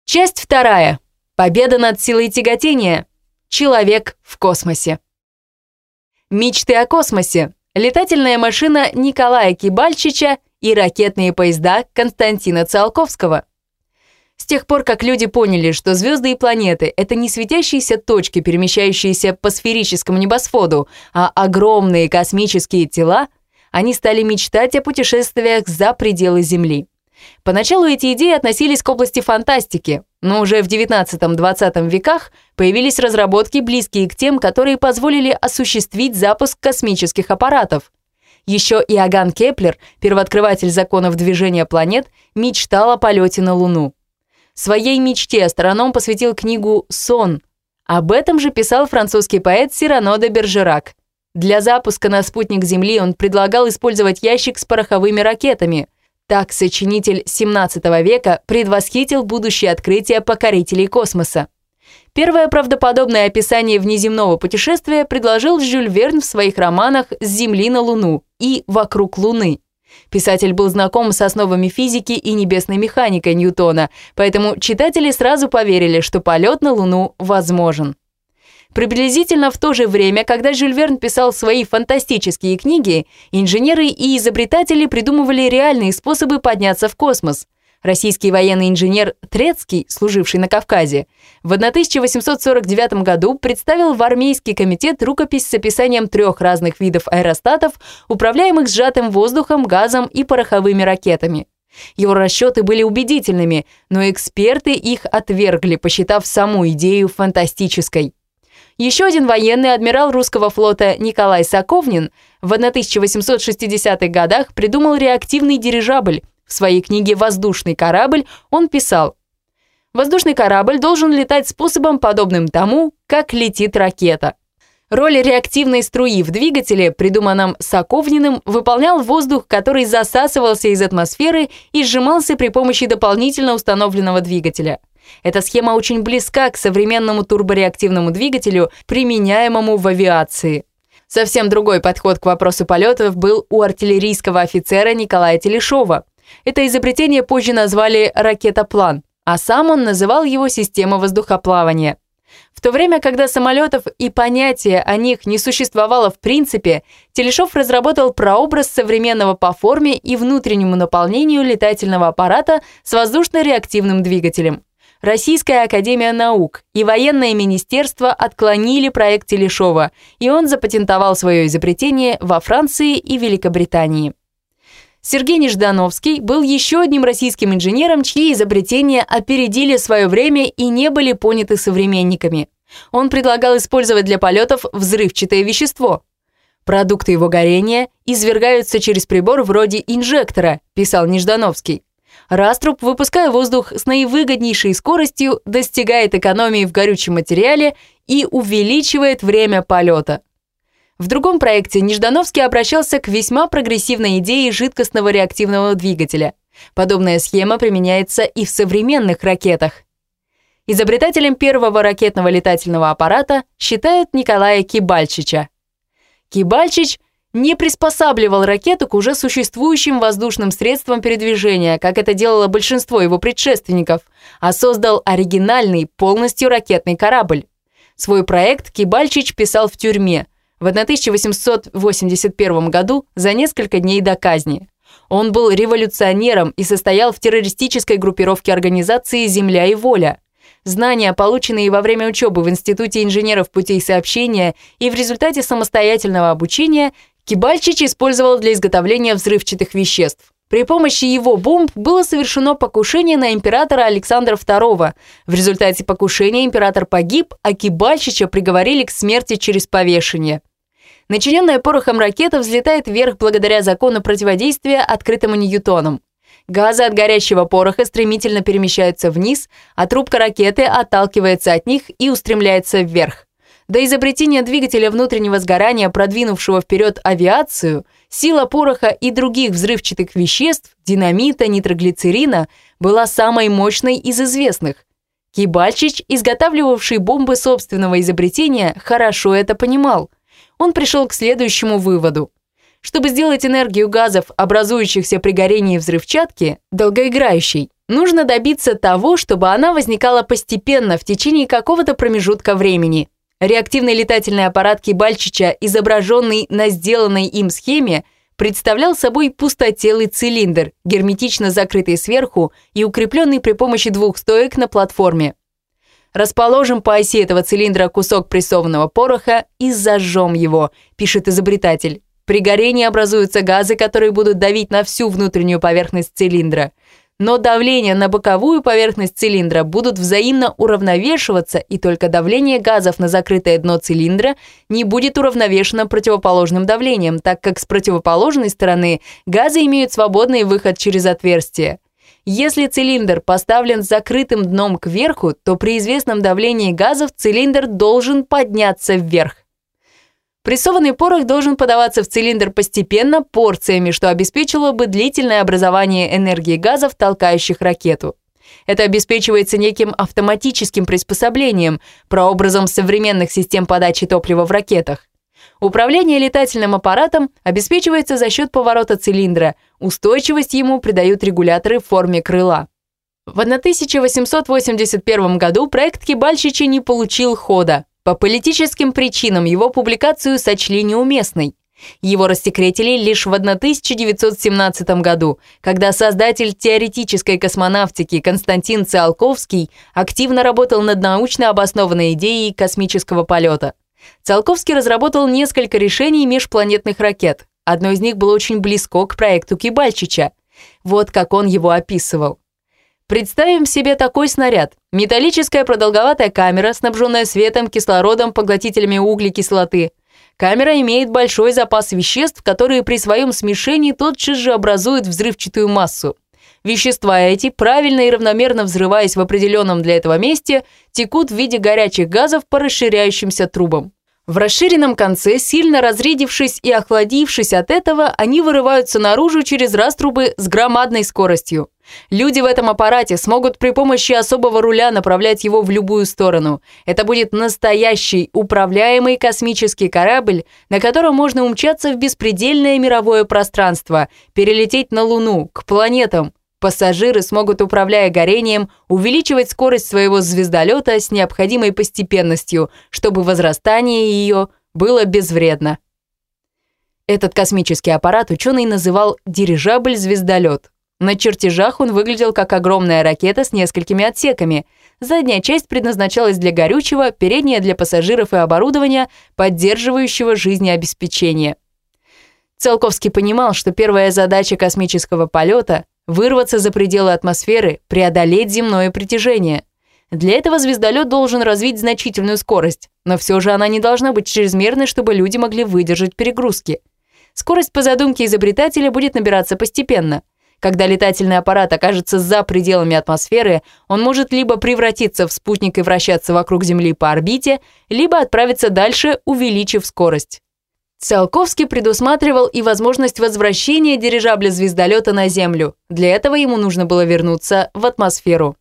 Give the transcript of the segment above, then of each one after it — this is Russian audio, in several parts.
Часть 2. Победа над силой тяготения. Человек в космосе. Мечты о космосе. Летательная машина Николая Кибальчича и ракетные поезда Константина Циолковского. С тех пор, как люди поняли, что звезды и планеты — это не светящиеся точки, перемещающиеся по сферическому небосводу, а огромные космические тела, они стали мечтать о путешествиях за пределы Земли. Поначалу эти идеи относились к области фантастики, но уже в XIX-XX веках появились разработки, близкие к тем, которые позволили осуществить запуск космических аппаратов. Еще Иоганн Кеплер, первооткрыватель законов движения планет, мечтал о полете на Луну. Своей мечте астроном посвятил книгу «Сон». Об этом же писал французский поэт Сирано де Бержерак. Для запуска на спутник Земли он предлагал использовать ящик с пороховыми ракетами. Так сочинитель XVII века предвосхитил будущее открытие покорителей космоса. Первое правдоподобное описание внеземного путешествия предложил Жюль Верн в своих романах «С Земли на Луну» и «Вокруг Луны». Писатель был знаком с основами физики и небесной механикой Ньютона, поэтому читатели сразу поверили, что полет на Луну возможен. Приблизительно в то же время, когда Жюль Верн писал свои фантастические книги, инженеры и изобретатели придумывали реальные способы подняться в космос. Российский военный инженер Трецкий, служивший на Кавказе, в 1849 году представил в армейский комитет рукопись с описанием 3 разных видов аэростатов, управляемых сжатым воздухом, газом и пороховыми ракетами. Его расчеты были убедительными, но эксперты их отвергли, посчитав саму идею фантастической. Еще один военный, адмирал русского флота Николай Соковнин, в 1860-х годах придумал реактивный дирижабль. В своей книге «Воздушный корабль» он писал: «Воздушный корабль должен летать способом, подобным тому, как летит ракета». Роль реактивной струи в двигателе, придуманном Соковниным, выполнял воздух, который засасывался из атмосферы и сжимался при помощи дополнительно установленного двигателя. Эта схема очень близка к современному турбореактивному двигателю, применяемому в авиации. Совсем другой подход к вопросу полетов был у артиллерийского офицера Николая Телешова. Это изобретение позже назвали «ракетоплан», а сам он называл его «система воздухоплавания». В то время, когда самолетов и понятия о них не существовало в принципе, Телешов разработал прообраз современного по форме и внутреннему наполнению летательного аппарата с воздушно-реактивным двигателем. Российская академия наук и военное министерство отклонили проект Телешова, и он запатентовал свое изобретение во Франции и Великобритании. Сергей Неждановский был еще одним российским инженером, чьи изобретения опередили свое время и не были поняты современниками. Он предлагал использовать для полетов взрывчатое вещество. «Продукты его горения извергаются через прибор вроде инжектора», писал Неждановский. Раструб, выпуская воздух с наивыгоднейшей скоростью, достигает экономии в горючем материале и увеличивает время полета. В другом проекте Неждановский обращался к весьма прогрессивной идее жидкостного реактивного двигателя. Подобная схема применяется и в современных ракетах. Изобретателем первого ракетного летательного аппарата считают Николая Кибальчича. Кибальчич не приспосабливал ракету к уже существующим воздушным средствам передвижения, как это делало большинство его предшественников, а создал оригинальный, полностью ракетный корабль. Свой проект Кибальчич писал в тюрьме в 1881 году за несколько дней до казни. Он был революционером и состоял в террористической группировке организации «Земля и воля». Знания, полученные во время учебы в Институте инженеров путей сообщения и в результате самостоятельного обучения, Кибальчич использовал для изготовления взрывчатых веществ. При помощи его бомб было совершено покушение на императора Александра II. В результате покушения император погиб, а Кибальчича приговорили к смерти через повешение. Начиненная порохом ракета взлетает вверх благодаря закону противодействия, открытому Ньютоном. Газы от горящего пороха стремительно перемещаются вниз, а трубка ракеты отталкивается от них и устремляется вверх. До изобретения двигателя внутреннего сгорания, продвинувшего вперед авиацию, сила пороха и других взрывчатых веществ, динамита, нитроглицерина, была самой мощной из известных. Кибальчич, изготавливавший бомбы собственного изобретения, хорошо это понимал. Он пришел к следующему выводу. Чтобы сделать энергию газов, образующихся при горении взрывчатки, долгоиграющей, Нужно добиться того, чтобы она возникала постепенно в течение какого-то промежутка времени. Реактивный летательный аппарат Кибальчича, изображенный на сделанной им схеме, представлял собой пустотелый цилиндр, герметично закрытый сверху и укрепленный при помощи двух стоек на платформе. «Расположим по оси этого цилиндра кусок прессованного пороха и зажжем его», пишет изобретатель. При горении образуются газы, которые будут давить на всю внутреннюю поверхность цилиндра. Но давление на боковую поверхность цилиндра будут взаимно уравновешиваться, и только давление газов на закрытое дно цилиндра не будет уравновешено противоположным давлением, так как с противоположной стороны газы имеют свободный выход через отверстие. Если цилиндр поставлен с закрытым дном кверху, то при известном давлении газов цилиндр должен подняться вверх. Прессованный порох должен подаваться в цилиндр постепенно, порциями, что обеспечило бы длительное образование энергии газов, толкающих ракету. Это обеспечивается неким автоматическим приспособлением, прообразом современных систем подачи топлива в ракетах. Управление летательным аппаратом обеспечивается за счет поворота цилиндра, устойчивость ему придают регуляторы в форме крыла. В 1881 году проект Кибальчича не получил хода. По политическим причинам его публикацию сочли неуместной. Его рассекретили лишь в 1917 году, когда создатель теоретической космонавтики Константин Циолковский активно работал над научно обоснованной идеей космического полета. Циолковский разработал несколько решений межпланетных ракет. Одно из них было очень близко к проекту Кибальчича. Вот как он его описывал. Представим себе такой снаряд. Металлическая продолговатая камера, снабженная светом, кислородом, поглотителями углекислоты. Камера имеет большой запас веществ, которые при своем смешении тотчас же образуют взрывчатую массу. Вещества эти, правильно и равномерно взрываясь в определенном для этого месте, текут в виде горячих газов по расширяющимся трубам. В расширенном конце, сильно разрядившись и охладившись от этого, они вырываются наружу через раструбы с громадной скоростью. Люди в этом аппарате смогут при помощи особого руля направлять его в любую сторону. Это будет настоящий управляемый космический корабль, на котором можно умчаться в беспредельное мировое пространство, перелететь на Луну, к планетам. Пассажиры смогут, управляя горением, увеличивать скорость своего звездолета с необходимой постепенностью, чтобы возрастание ее было безвредно. Этот космический аппарат ученый называл «дирижабль-звездолет». На чертежах он выглядел как огромная ракета с несколькими отсеками. Задняя часть предназначалась для горючего, передняя для пассажиров и оборудования, поддерживающего жизнеобеспечение. Циолковский понимал, что первая задача космического полета — вырваться за пределы атмосферы, преодолеть земное притяжение. Для этого звездолет должен развить значительную скорость, но все же она не должна быть чрезмерной, чтобы люди могли выдержать перегрузки. Скорость по задумке изобретателя будет набираться постепенно. Когда летательный аппарат окажется за пределами атмосферы, он может либо превратиться в спутник и вращаться вокруг Земли по орбите, либо отправиться дальше, увеличив скорость. Циолковский предусматривал и возможность возвращения дирижабля-звездолета на Землю. Для этого ему нужно было вернуться в атмосферу.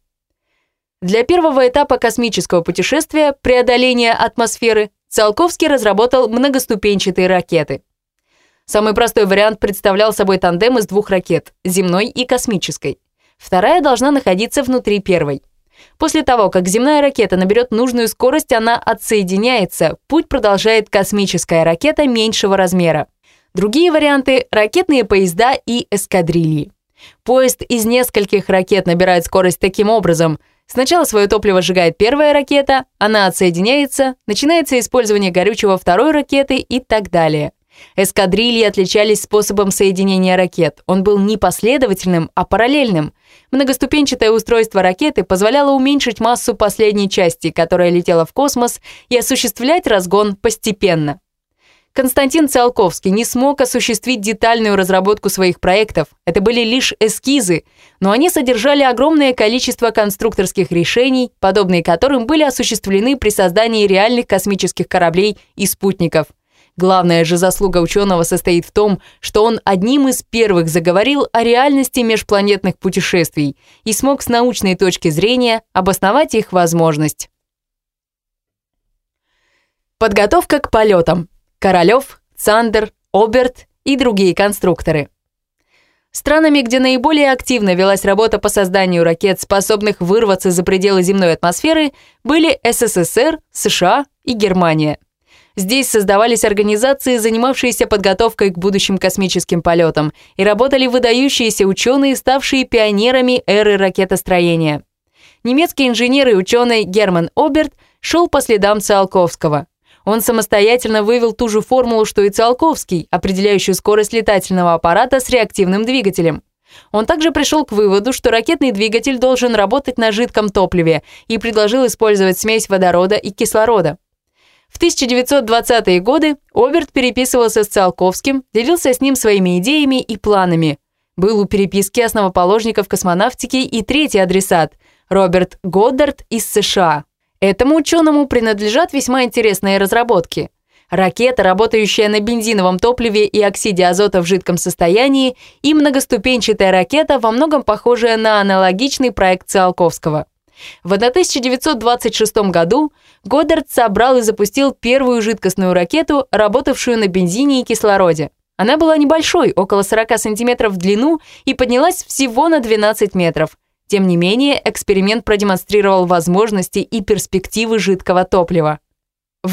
Для первого этапа космического путешествия, преодоления атмосферы, Циолковский разработал многоступенчатые ракеты. Самый простой вариант представлял собой тандем из двух ракет – земной и космической. Вторая должна находиться внутри первой. После того, как земная ракета наберет нужную скорость, она отсоединяется, путь продолжает космическая ракета меньшего размера. Другие варианты – ракетные поезда и эскадрильи. Поезд из нескольких ракет набирает скорость таким образом. Сначала свое топливо сжигает первая ракета, она отсоединяется, начинается использование горючего второй ракеты и так далее. Эскадрильи отличались способом соединения ракет. Он был не последовательным, а параллельным. Многоступенчатое устройство ракеты позволяло уменьшить массу последней части, которая летела в космос, и осуществлять разгон постепенно. Константин Циолковский не смог осуществить детальную разработку своих проектов. Это были лишь эскизы, но они содержали огромное количество конструкторских решений, подобные которым были осуществлены при создании реальных космических кораблей и спутников. Главная же заслуга ученого состоит в том, что он одним из первых заговорил о реальности межпланетных путешествий и смог с научной точки зрения обосновать их возможность. Подготовка к полетам. Королёв, Цандер, Оберт и другие конструкторы. Странами, где наиболее активно велась работа по созданию ракет, способных вырваться за пределы земной атмосферы, были СССР, США и Германия. Здесь создавались организации, занимавшиеся подготовкой к будущим космическим полетам, и работали выдающиеся ученые, ставшие пионерами эры ракетостроения. Немецкий инженер и ученый Герман Оберт шел по следам Циолковского. Он самостоятельно вывел ту же формулу, что и Циолковский, определяющую скорость летательного аппарата с реактивным двигателем. Он также пришел к выводу, что ракетный двигатель должен работать на жидком топливе, и предложил использовать смесь водорода и кислорода. В 1920-е годы Оберт переписывался с Циолковским, делился с ним своими идеями и планами. Был у переписки основоположников космонавтики и третий адресат – Роберт Годдард из США. Этому ученому принадлежат весьма интересные разработки. Ракета, работающая на бензиновом топливе и оксиде азота в жидком состоянии, и многоступенчатая ракета, во многом похожая на аналогичный проект Циолковского. В 1926 году Годдард собрал и запустил первую жидкостную ракету, работавшую на бензине и кислороде. Она была небольшой, около 40 сантиметров в длину, и поднялась всего на 12 метров. Тем не менее, эксперимент продемонстрировал возможности и перспективы жидкого топлива. В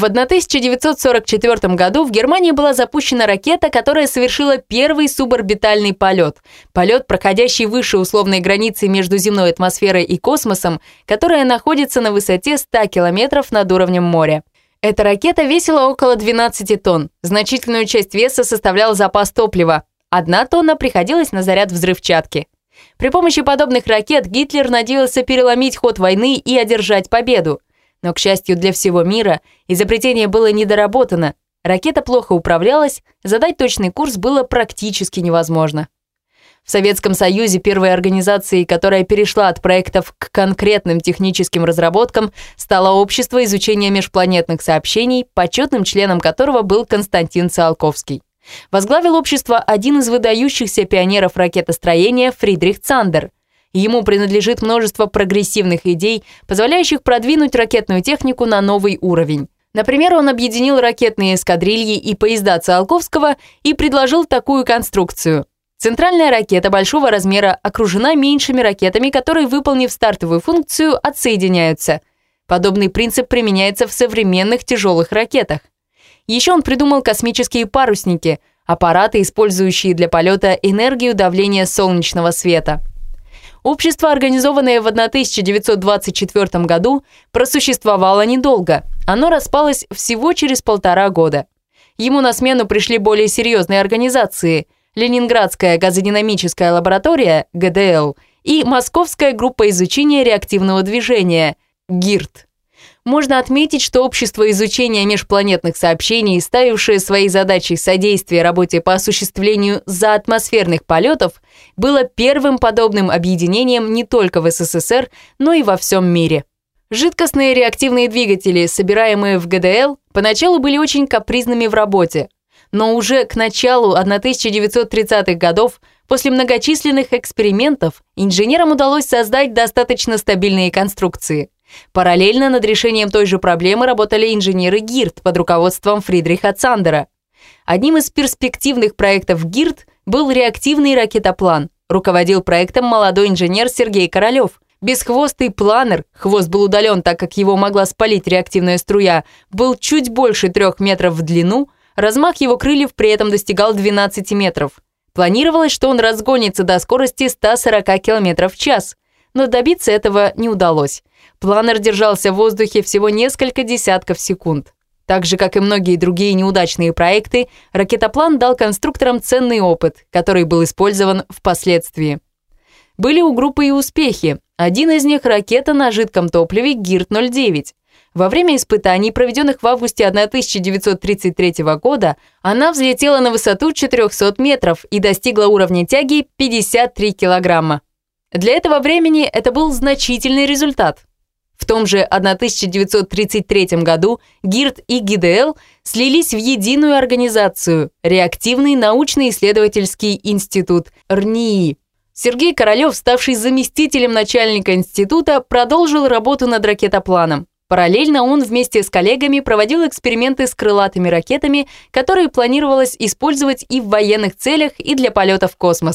1944 году в Германии была запущена ракета, которая совершила первый суборбитальный полет. Полет, проходящий выше условной границы между земной атмосферой и космосом, которая находится на высоте 100 километров над уровнем моря. Эта ракета весила около 12 тонн. Значительную часть веса составлял запас топлива. 1 тонна приходилась на заряд взрывчатки. При помощи подобных ракет Гитлер надеялся переломить ход войны и одержать победу. Но, к счастью для всего мира, изобретение было недоработано, ракета плохо управлялась, задать точный курс было практически невозможно. В Советском Союзе первой организацией, которая перешла от проектов к конкретным техническим разработкам, стало Общество изучения межпланетных сообщений, почетным членом которого был Константин Циолковский. Возглавил общество один из выдающихся пионеров ракетостроения Фридрих Цандер. Ему принадлежит множество прогрессивных идей, позволяющих продвинуть ракетную технику на новый уровень. Например, он объединил ракетные эскадрильи и поезда Циолковского и предложил такую конструкцию. Центральная ракета большого размера окружена меньшими ракетами, которые, выполнив стартовую функцию, отсоединяются. Подобный принцип применяется в современных тяжелых ракетах. Еще он придумал космические парусники, аппараты, использующие для полета энергию давления солнечного света. Общество, организованное в 1924 году, просуществовало недолго. Оно распалось всего через 1,5 года. Ему на смену пришли более серьезные организации – Ленинградская газодинамическая лаборатория, ГДЛ, и Московская группа изучения реактивного движения, ГИРД. Можно отметить, что Общество изучения межпланетных сообщений, ставившее своей задачей содействие работе по осуществлению заатмосферных полетов, было первым подобным объединением не только в СССР, но и во всем мире. Жидкостные реактивные двигатели, собираемые в ГДЛ, поначалу были очень капризными в работе. Но уже к началу 1930-х годов, после многочисленных экспериментов, инженерам удалось создать достаточно стабильные конструкции. Параллельно над решением той же проблемы работали инженеры ГИРД под руководством Фридриха Цандера. Одним из перспективных проектов ГИРД был реактивный ракетоплан. Руководил проектом молодой инженер Сергей Королев. Бесхвостый планер, хвост был удален, так как его могла спалить реактивная струя, был чуть больше 3 метров в длину, размах его крыльев при этом достигал 12 метров. Планировалось, что он разгонится до скорости 140 км в час, но добиться этого не удалось. Планер держался в воздухе всего несколько десятков секунд. Так же, как и многие другие неудачные проекты, ракетоплан дал конструкторам ценный опыт, который был использован впоследствии. Были у группы и успехи. Один из них – ракета на жидком топливе ГИРД-09. Во время испытаний, проведенных в августе 1933 года, она взлетела на высоту 400 метров и достигла уровня тяги 53 килограмма. Для этого времени это был значительный результат. В том же 1933 году ГИРД и ГДЛ слились в единую организацию – Реактивный научно-исследовательский институт РНИИ. Сергей Королев, ставший заместителем начальника института, продолжил работу над ракетопланом. Параллельно он вместе с коллегами проводил эксперименты с крылатыми ракетами, которые планировалось использовать и в военных целях, и для полета в космос.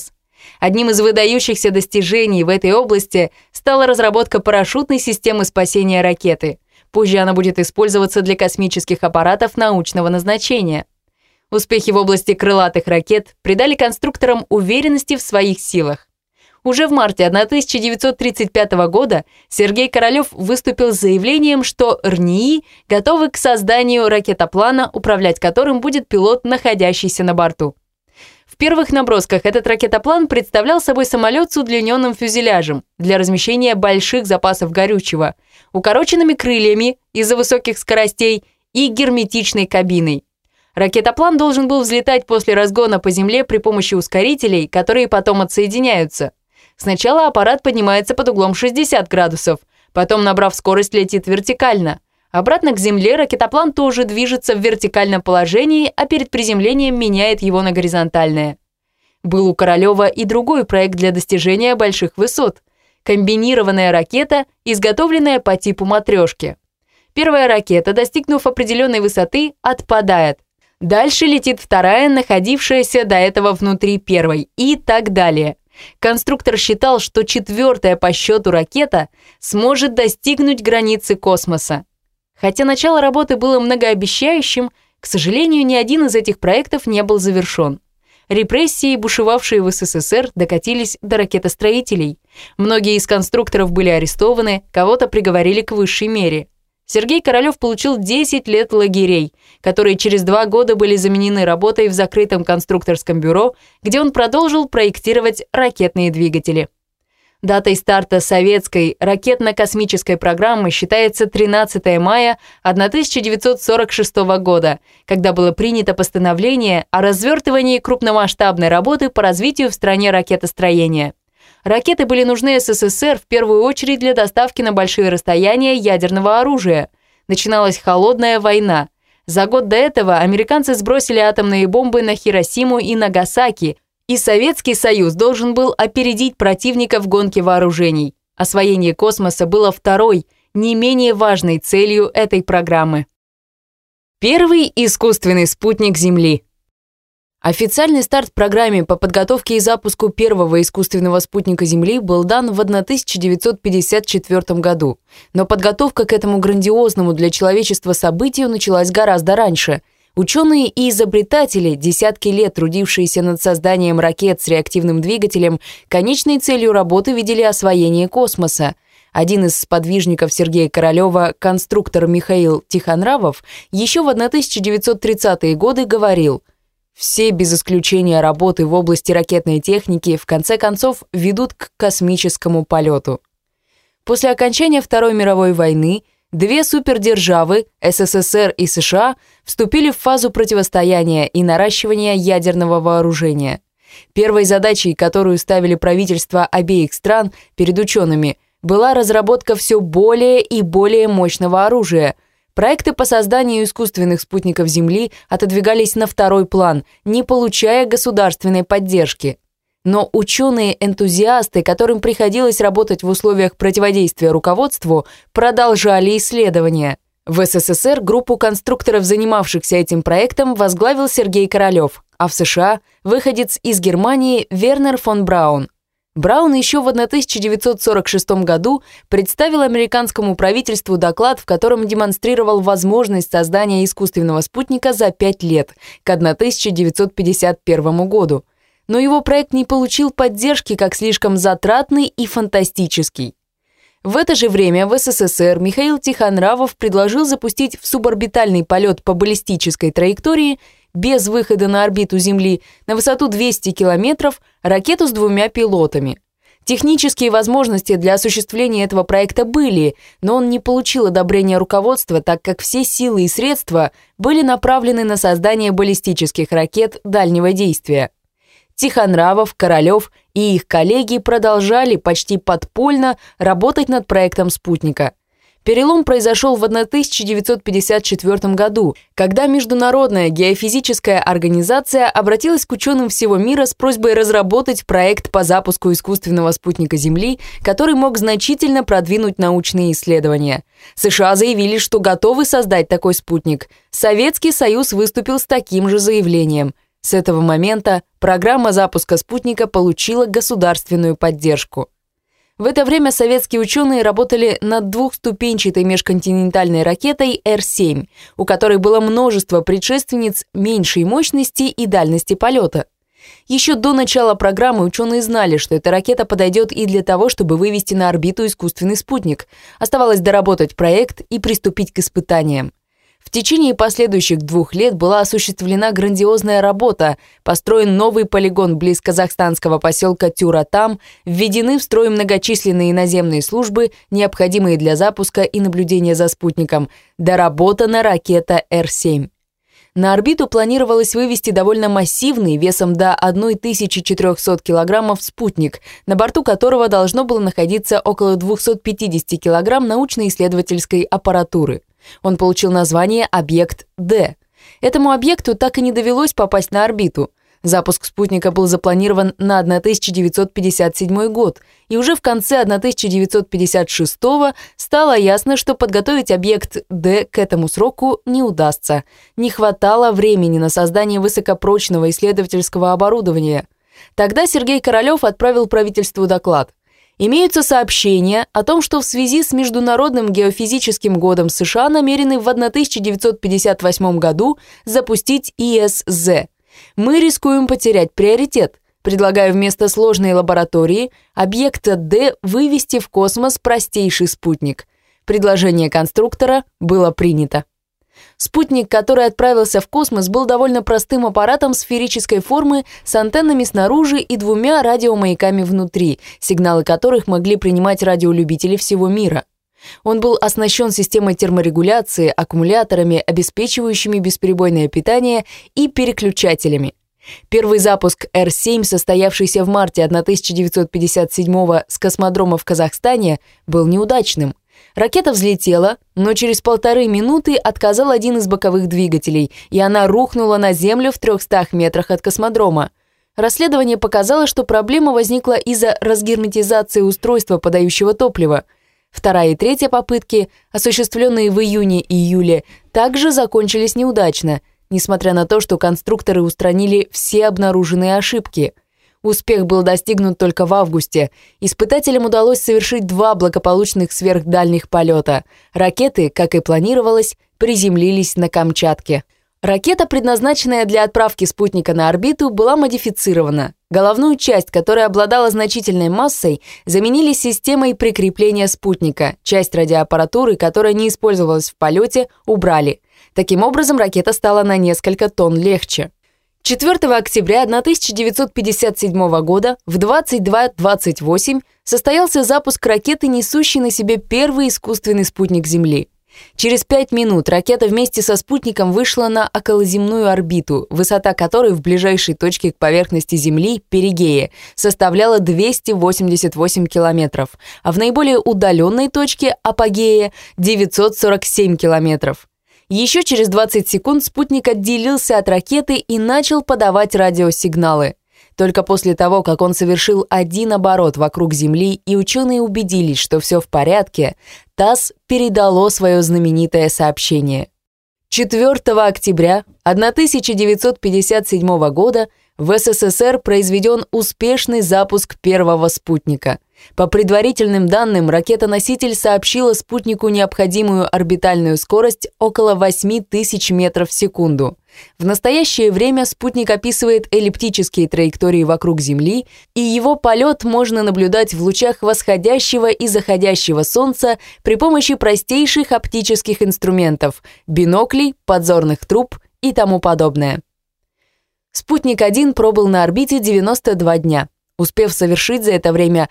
Одним из выдающихся достижений в этой области стала разработка парашютной системы спасения ракеты. Позже она будет использоваться для космических аппаратов научного назначения. Успехи в области крылатых ракет придали конструкторам уверенности в своих силах. Уже в марте 1935 года Сергей Королёв выступил с заявлением, что РНИИ готовы к созданию ракетоплана, управлять которым будет пилот, находящийся на борту. В первых набросках этот ракетоплан представлял собой самолет с удлиненным фюзеляжем для размещения больших запасов горючего, укороченными крыльями из-за высоких скоростей и герметичной кабиной. Ракетоплан должен был взлетать после разгона по земле при помощи ускорителей, которые потом отсоединяются. Сначала аппарат поднимается под углом 60 градусов, потом, набрав скорость, летит вертикально. Обратно к земле ракетоплан тоже движется в вертикальном положении, а перед приземлением меняет его на горизонтальное. Был у Королёва и другой проект для достижения больших высот – комбинированная ракета, изготовленная по типу матрешки. Первая ракета, достигнув определенной высоты, отпадает. Дальше летит вторая, находившаяся до этого внутри первой, и так далее. Конструктор считал, что четвертая по счету ракета сможет достигнуть границы космоса. Хотя начало работы было многообещающим, к сожалению, ни один из этих проектов не был завершен. Репрессии, бушевавшие в СССР, докатились до ракетостроителей. Многие из конструкторов были арестованы, кого-то приговорили к высшей мере. Сергей Королёв получил 10 лет лагерей, которые через 2 года были заменены работой в закрытом конструкторском бюро, где он продолжил проектировать ракетные двигатели. Датой старта советской ракетно-космической программы считается 13 мая 1946 года, когда было принято постановление о развертывании крупномасштабной работы по развитию в стране ракетостроения. Ракеты были нужны СССР в первую очередь для доставки на большие расстояния ядерного оружия. Начиналась холодная война. За год до этого американцы сбросили атомные бомбы на Хиросиму и Нагасаки, и Советский Союз должен был опередить противника в гонке вооружений. Освоение космоса было второй, не менее важной целью этой программы. Первый искусственный спутник Земли. Официальный старт программе по подготовке и запуску первого искусственного спутника Земли был дан в 1954 году. Но подготовка к этому грандиозному для человечества событию началась гораздо раньше. Ученые и изобретатели, десятки лет трудившиеся над созданием ракет с реактивным двигателем, конечной целью работы видели освоение космоса. Один из сподвижников Сергея Королёва, конструктор Михаил Тихонравов, еще в 1930-е годы говорил: «Все без исключения работы в области ракетной техники в конце концов ведут к космическому полету». После окончания Второй мировой войны две супердержавы, СССР и США, вступили в фазу противостояния и наращивания ядерного вооружения. Первой задачей, которую ставили правительства обеих стран перед учеными, была разработка все более и более мощного оружия. Проекты по созданию искусственных спутников Земли отодвигались на второй план, не получая государственной поддержки. Но ученые-энтузиасты, которым приходилось работать в условиях противодействия руководству, продолжали исследования. В СССР группу конструкторов, занимавшихся этим проектом, возглавил Сергей Королёв, а в США – выходец из Германии Вернер фон Браун. Браун еще в 1946 году представил американскому правительству доклад, в котором демонстрировал возможность создания искусственного спутника за 5 лет, к 1951 году. Но его проект не получил поддержки как слишком затратный и фантастический. В это же время в СССР Михаил Тихонравов предложил запустить в суборбитальный полет по баллистической траектории без выхода на орбиту Земли на высоту 200 километров ракету с 2 пилотами. Технические возможности для осуществления этого проекта были, но он не получил одобрения руководства, так как все силы и средства были направлены на создание баллистических ракет дальнего действия. Тихонравов, Королёв и их коллеги продолжали почти подпольно работать над проектом спутника. Перелом произошел в 1954 году, когда Международная геофизическая организация обратилась к ученым всего мира с просьбой разработать проект по запуску искусственного спутника Земли, который мог значительно продвинуть научные исследования. США заявили, что готовы создать такой спутник. Советский Союз выступил с таким же заявлением. С этого момента программа запуска спутника получила государственную поддержку. В это время советские ученые работали над двухступенчатой межконтинентальной ракетой Р-7, у которой было множество предшественниц меньшей мощности и дальности полета. Еще до начала программы ученые знали, что эта ракета подойдет и для того, чтобы вывести на орбиту искусственный спутник. Оставалось доработать проект и приступить к испытаниям. В течение последующих 2 лет была осуществлена грандиозная работа, построен новый полигон близ казахстанского поселка Тюратам, введены в строй многочисленные наземные службы, необходимые для запуска и наблюдения за спутником, доработана ракета Р-7. На орбиту планировалось вывести довольно массивный, весом до 1400 килограммов спутник, на борту которого должно было находиться около 250 килограмм научно-исследовательской аппаратуры. Он получил название «Объект-Д». Этому объекту так и не довелось попасть на орбиту. Запуск спутника был запланирован на 1957 год, и уже в конце 1956 стало ясно, что подготовить объект «Д» к этому сроку не удастся. Не хватало времени на создание высокопрочного исследовательского оборудования. Тогда Сергей Королёв отправил правительству доклад. Имеются сообщения о том, что в связи с Международным геофизическим годом США намерены в 1958 году запустить ИСЗ. Мы рискуем потерять приоритет. Предлагаю вместо сложной лаборатории объекта Д вывести в космос простейший спутник. Предложение конструктора было принято. Спутник, который отправился в космос, был довольно простым аппаратом сферической формы с антеннами снаружи и 2 радиомаяками внутри, сигналы которых могли принимать радиолюбители всего мира. Он был оснащен системой терморегуляции, аккумуляторами, обеспечивающими бесперебойное питание, и переключателями. Первый запуск Р-7, состоявшийся в марте 1957 с космодрома в Казахстане, был неудачным. Ракета взлетела, но через 1,5 минуты отказал один из боковых двигателей, и она рухнула на Землю в 300 метрах от космодрома. Расследование показало, что проблема возникла из-за разгерметизации устройства, подающего топливо. 2 и 3 попытки, осуществленные в июне и июле, также закончились неудачно, несмотря на то, что конструкторы устранили все обнаруженные ошибки. Успех был достигнут только в августе. Испытателям удалось совершить 2 благополучных сверхдальних полета. Ракеты, как и планировалось, приземлились на Камчатке. Ракета, предназначенная для отправки спутника на орбиту, была модифицирована. Головную часть, которая обладала значительной массой, заменили системой прикрепления спутника. Часть радиоаппаратуры, которая не использовалась в полете, убрали. Таким образом, ракета стала на несколько тонн легче. 4 октября 1957 года в 22:28 состоялся запуск ракеты, несущей на себе первый искусственный спутник Земли. Через 5 минут ракета вместе со спутником вышла на околоземную орбиту, высота которой в ближайшей точке к поверхности Земли, перигее, составляла 288 километров, а в наиболее удаленной точке, апогее, 947 километров. Еще через 20 секунд спутник отделился от ракеты и начал подавать радиосигналы. Только после того, как он совершил 1 оборот вокруг Земли и ученые убедились, что все в порядке, ТАСС передало свое знаменитое сообщение. 4 октября 1957 года в СССР произведен успешный запуск первого спутника. По предварительным данным, ракета-носитель сообщила спутнику необходимую орбитальную скорость около 8000 метров в секунду. В настоящее время спутник описывает эллиптические траектории вокруг Земли, и его полет можно наблюдать в лучах восходящего и заходящего Солнца при помощи простейших оптических инструментов – биноклей, подзорных труб и тому подобное. Спутник-1 пробыл на орбите 92 дня, успев совершить за это время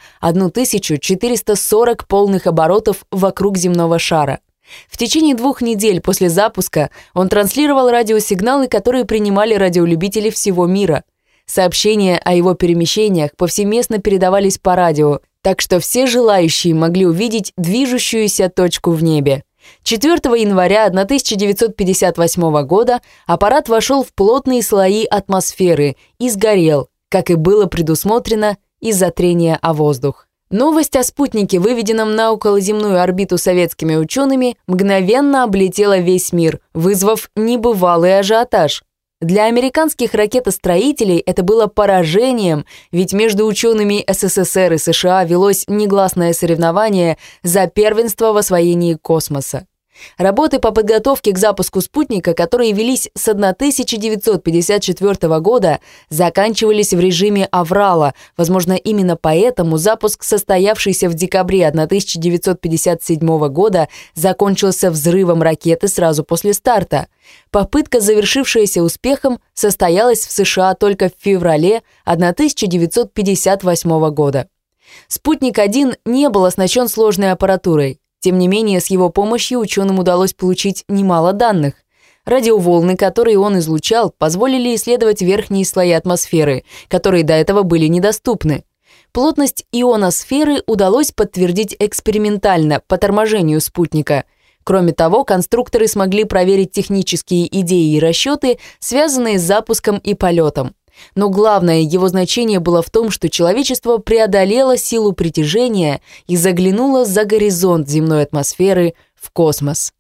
1440 полных оборотов вокруг земного шара. В течение 2 недель после запуска он транслировал радиосигналы, которые принимали радиолюбители всего мира. Сообщения о его перемещениях повсеместно передавались по радио, так что все желающие могли увидеть движущуюся точку в небе. 4 января 1958 года аппарат вошел в плотные слои атмосферы и сгорел, как и было предусмотрено из-за трения о воздух. Новость о спутнике, выведенном на околоземную орбиту советскими учеными, мгновенно облетела весь мир, вызвав небывалый ажиотаж. Для американских ракетостроителей это было поражением, ведь между учеными СССР и США велось негласное соревнование за первенство в освоении космоса. Работы по подготовке к запуску спутника, которые велись с 1954 года, заканчивались в режиме аврала. Возможно, именно поэтому запуск, состоявшийся в декабре 1957 года, закончился взрывом ракеты сразу после старта. Попытка, завершившаяся успехом, состоялась в США только в феврале 1958 года. «Спутник-1» не был оснащен сложной аппаратурой. Тем не менее, с его помощью ученым удалось получить немало данных. Радиоволны, которые он излучал, позволили исследовать верхние слои атмосферы, которые до этого были недоступны. Плотность ионосферы удалось подтвердить экспериментально по торможению спутника. Кроме того, конструкторы смогли проверить технические идеи и расчеты, связанные с запуском и полетом. Но главное его значение было в том, что человечество преодолело силу притяжения и заглянуло за горизонт земной атмосферы в космос.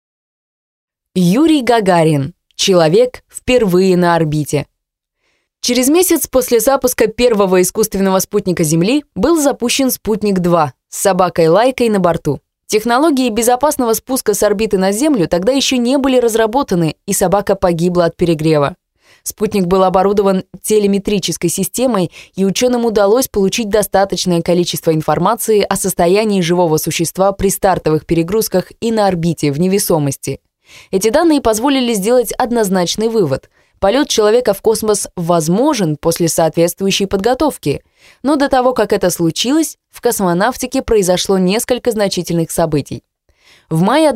Юрий Гагарин. Человек впервые на орбите. Через месяц после запуска первого искусственного спутника Земли был запущен «Спутник-2» с собакой-лайкой на борту. Технологии безопасного спуска с орбиты на Землю тогда еще не были разработаны, и собака погибла от перегрева. Спутник был оборудован телеметрической системой, и ученым удалось получить достаточное количество информации о состоянии живого существа при стартовых перегрузках и на орбите в невесомости. Эти данные позволили сделать однозначный вывод. Полет человека в космос возможен после соответствующей подготовки. Но до того, как это случилось, в космонавтике произошло несколько значительных событий. В мае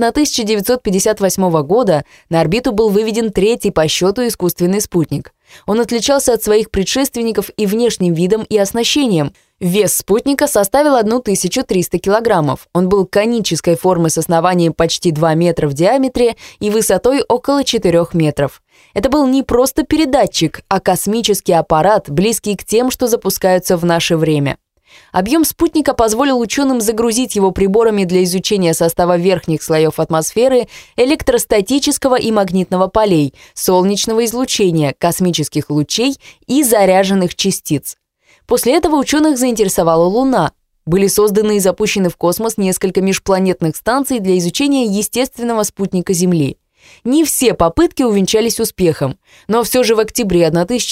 1958 года на орбиту был выведен третий по счету искусственный спутник. Он отличался от своих предшественников и внешним видом, и оснащением. Вес спутника составил 1300 килограммов. Он был конической формы с основанием почти 2 метра в диаметре и высотой около 4 метров. Это был не просто передатчик, а космический аппарат, близкий к тем, что запускаются в наше время. Объем спутника позволил ученым загрузить его приборами для изучения состава верхних слоев атмосферы, электростатического и магнитного полей, солнечного излучения, космических лучей и заряженных частиц. После этого ученых заинтересовала Луна. Были созданы и запущены в космос несколько межпланетных станций для изучения естественного спутника Земли. Не все попытки увенчались успехом, но все же в октябре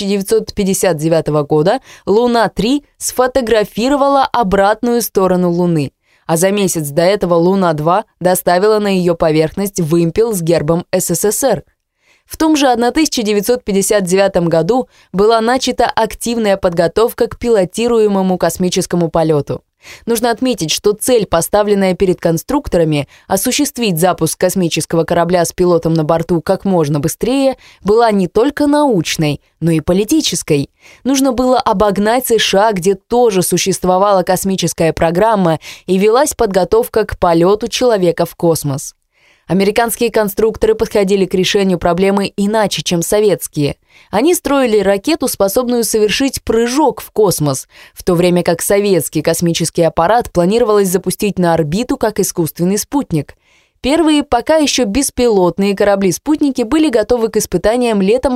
1959 года Луна-3 сфотографировала обратную сторону Луны, а за месяц до этого Луна-2 доставила на ее поверхность вымпел с гербом СССР. В том же 1959 году была начата активная подготовка к пилотируемому космическому полету. Нужно отметить, что цель, поставленная перед конструкторами, осуществить запуск космического корабля с пилотом на борту как можно быстрее, была не только научной, но и политической. Нужно было обогнать США, где тоже существовала космическая программа и велась подготовка к полету человека в космос. Американские конструкторы подходили к решению проблемы иначе, чем советские. Они строили ракету, способную совершить прыжок в космос, в то время как советский космический аппарат планировалось запустить на орбиту как искусственный спутник. Первые, пока еще беспилотные корабли-спутники были готовы к испытаниям летом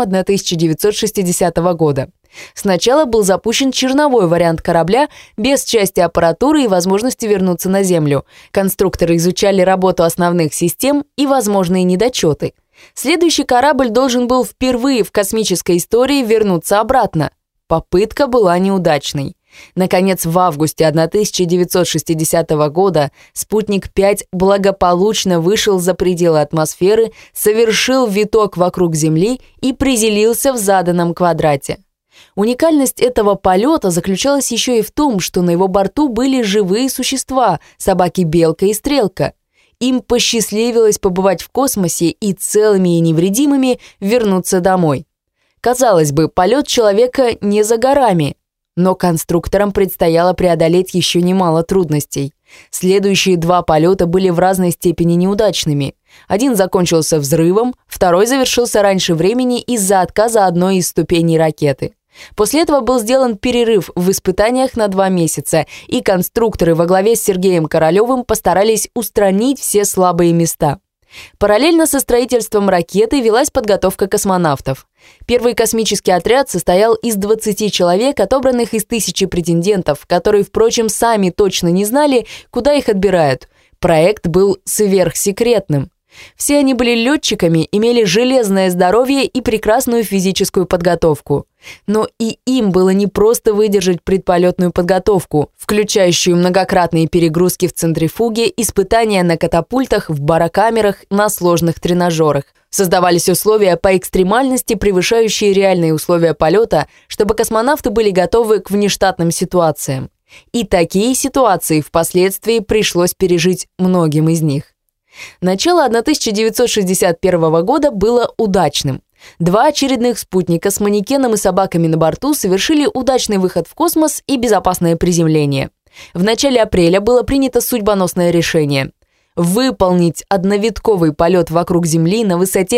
1960 года. Сначала был запущен черновой вариант корабля без части аппаратуры и возможности вернуться на Землю. Конструкторы изучали работу основных систем и возможные недочеты. Следующий корабль должен был впервые в космической истории вернуться обратно. Попытка была неудачной. Наконец, в августе 1960 года «Спутник-5» благополучно вышел за пределы атмосферы, совершил виток вокруг Земли и приземлился в заданном квадрате. Уникальность этого полета заключалась еще и в том, что на его борту были живые существа – собаки-белка и стрелка. Им посчастливилось побывать в космосе и целыми и невредимыми вернуться домой. Казалось бы, полет человека не за горами, но конструкторам предстояло преодолеть еще немало трудностей. Следующие 2 полета были в разной степени неудачными. Один закончился взрывом, второй завершился раньше времени из-за отказа одной из ступеней ракеты. После этого был сделан перерыв в испытаниях на 2 месяца, и конструкторы во главе с Сергеем Королевым постарались устранить все слабые места. Параллельно со строительством ракеты велась подготовка космонавтов. Первый космический отряд состоял из 20 человек, отобранных из 1000 претендентов, которые, впрочем, сами точно не знали, куда их отбирают. Проект был сверхсекретным. Все они были летчиками, имели железное здоровье и прекрасную физическую подготовку. Но и им было непросто выдержать предполетную подготовку, включающую многократные перегрузки в центрифуге, испытания на катапультах, в барокамерах, на сложных тренажерах. Создавались условия по экстремальности, превышающие реальные условия полета, чтобы космонавты были готовы к внештатным ситуациям. И такие ситуации впоследствии пришлось пережить многим из них. Начало 1961 года было удачным. 2 очередных спутника с манекеном и собаками на борту совершили удачный выход в космос и безопасное приземление. В начале апреля было принято судьбоносное решение – выполнить одновитковый полет вокруг Земли на высоте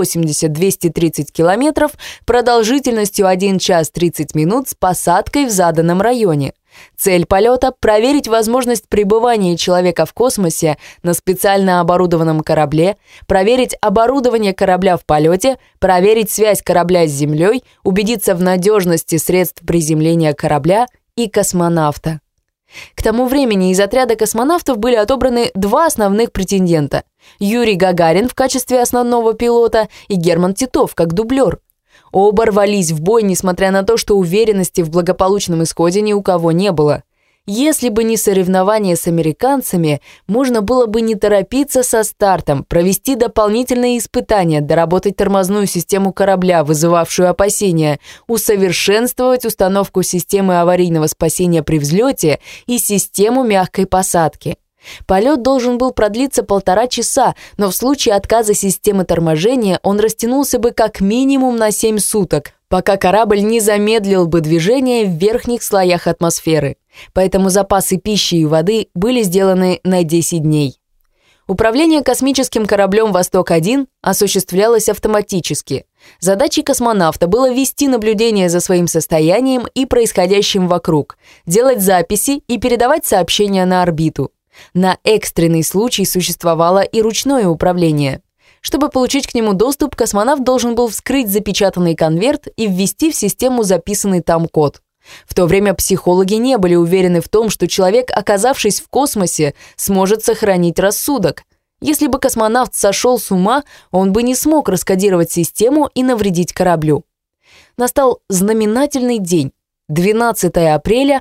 180-230 километров продолжительностью 1 час 30 минут с посадкой в заданном районе. Цель полета – проверить возможность пребывания человека в космосе на специально оборудованном корабле, проверить оборудование корабля в полете, проверить связь корабля с Землей, убедиться в надежности средств приземления корабля и космонавта. К тому времени из отряда космонавтов были отобраны 2 основных претендента – Юрий Гагарин в качестве основного пилота и Герман Титов как дублер. Оба рвались в бой, несмотря на то, что уверенности в благополучном исходе ни у кого не было. Если бы не соревнования с американцами, можно было бы не торопиться со стартом, провести дополнительные испытания, доработать тормозную систему корабля, вызывавшую опасения, усовершенствовать установку системы аварийного спасения при взлете и систему мягкой посадки. Полет должен был продлиться 1,5 часа, но в случае отказа системы торможения он растянулся бы как минимум на 7 суток, пока корабль не замедлил бы движение в верхних слоях атмосферы. Поэтому запасы пищи и воды были сделаны на 10 дней. Управление космическим кораблем «Восток-1» осуществлялось автоматически. Задачей космонавта было вести наблюдение за своим состоянием и происходящим вокруг, делать записи и передавать сообщения на орбиту. На экстренный случай существовало и ручное управление. Чтобы получить к нему доступ, космонавт должен был вскрыть запечатанный конверт и ввести в систему записанный там код. В то время психологи не были уверены в том, что человек, оказавшись в космосе, сможет сохранить рассудок. Если бы космонавт сошел с ума, он бы не смог раскодировать систему и навредить кораблю. Настал знаменательный день – 12 апреля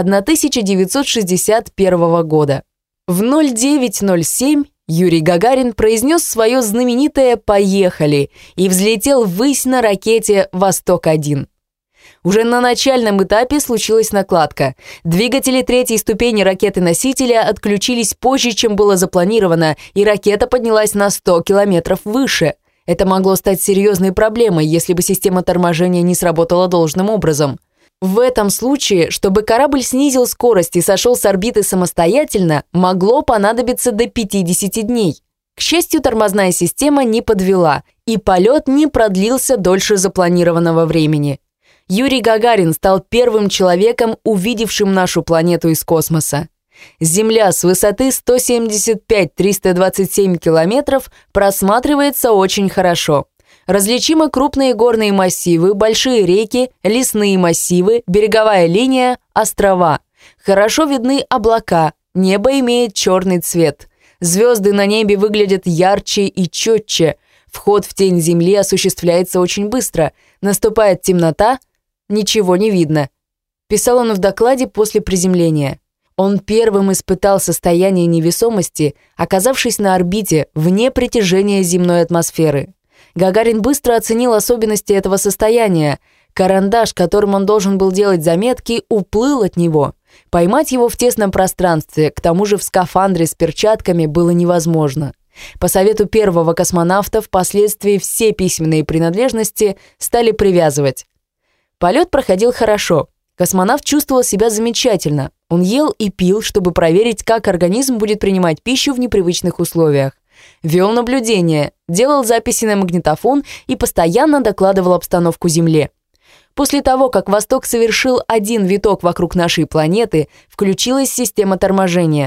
1961 года. В 09:07 Юрий Гагарин произнес свое знаменитое «Поехали» и взлетел ввысь на ракете «Восток-1». Уже на начальном этапе случилась накладка. Двигатели 3-й ступени ракеты-носителя отключились позже, чем было запланировано, и ракета поднялась на 100 километров выше. Это могло стать серьезной проблемой, если бы система торможения не сработала должным образом. В этом случае, чтобы корабль снизил скорость и сошел с орбиты самостоятельно, могло понадобиться до 50 дней. К счастью, тормозная система не подвела, и полет не продлился дольше запланированного времени. Юрий Гагарин стал первым человеком, увидевшим нашу планету из космоса. Земля с высоты 175-327 километров просматривается очень хорошо. Различимы крупные горные массивы, большие реки, лесные массивы, береговая линия, острова. Хорошо видны облака, небо имеет черный цвет. Звезды на небе выглядят ярче и четче. Вход в тень Земли осуществляется очень быстро. Наступает темнота, ничего не видно. Писал он в докладе после приземления. Он первым испытал состояние невесомости, оказавшись на орбите, вне притяжения земной атмосферы. Гагарин быстро оценил особенности этого состояния. Карандаш, которым он должен был делать заметки, уплыл от него. Поймать его в тесном пространстве, к тому же в скафандре с перчатками, было невозможно. По совету первого космонавта впоследствии все письменные принадлежности стали привязывать. Полет проходил хорошо. Космонавт чувствовал себя замечательно. Он ел и пил, чтобы проверить, как организм будет принимать пищу в непривычных условиях. Вел наблюдения, делал записи на магнитофон и постоянно докладывал обстановку Земле. После того, как «Восток» совершил 1 виток вокруг нашей планеты, включилась система торможения.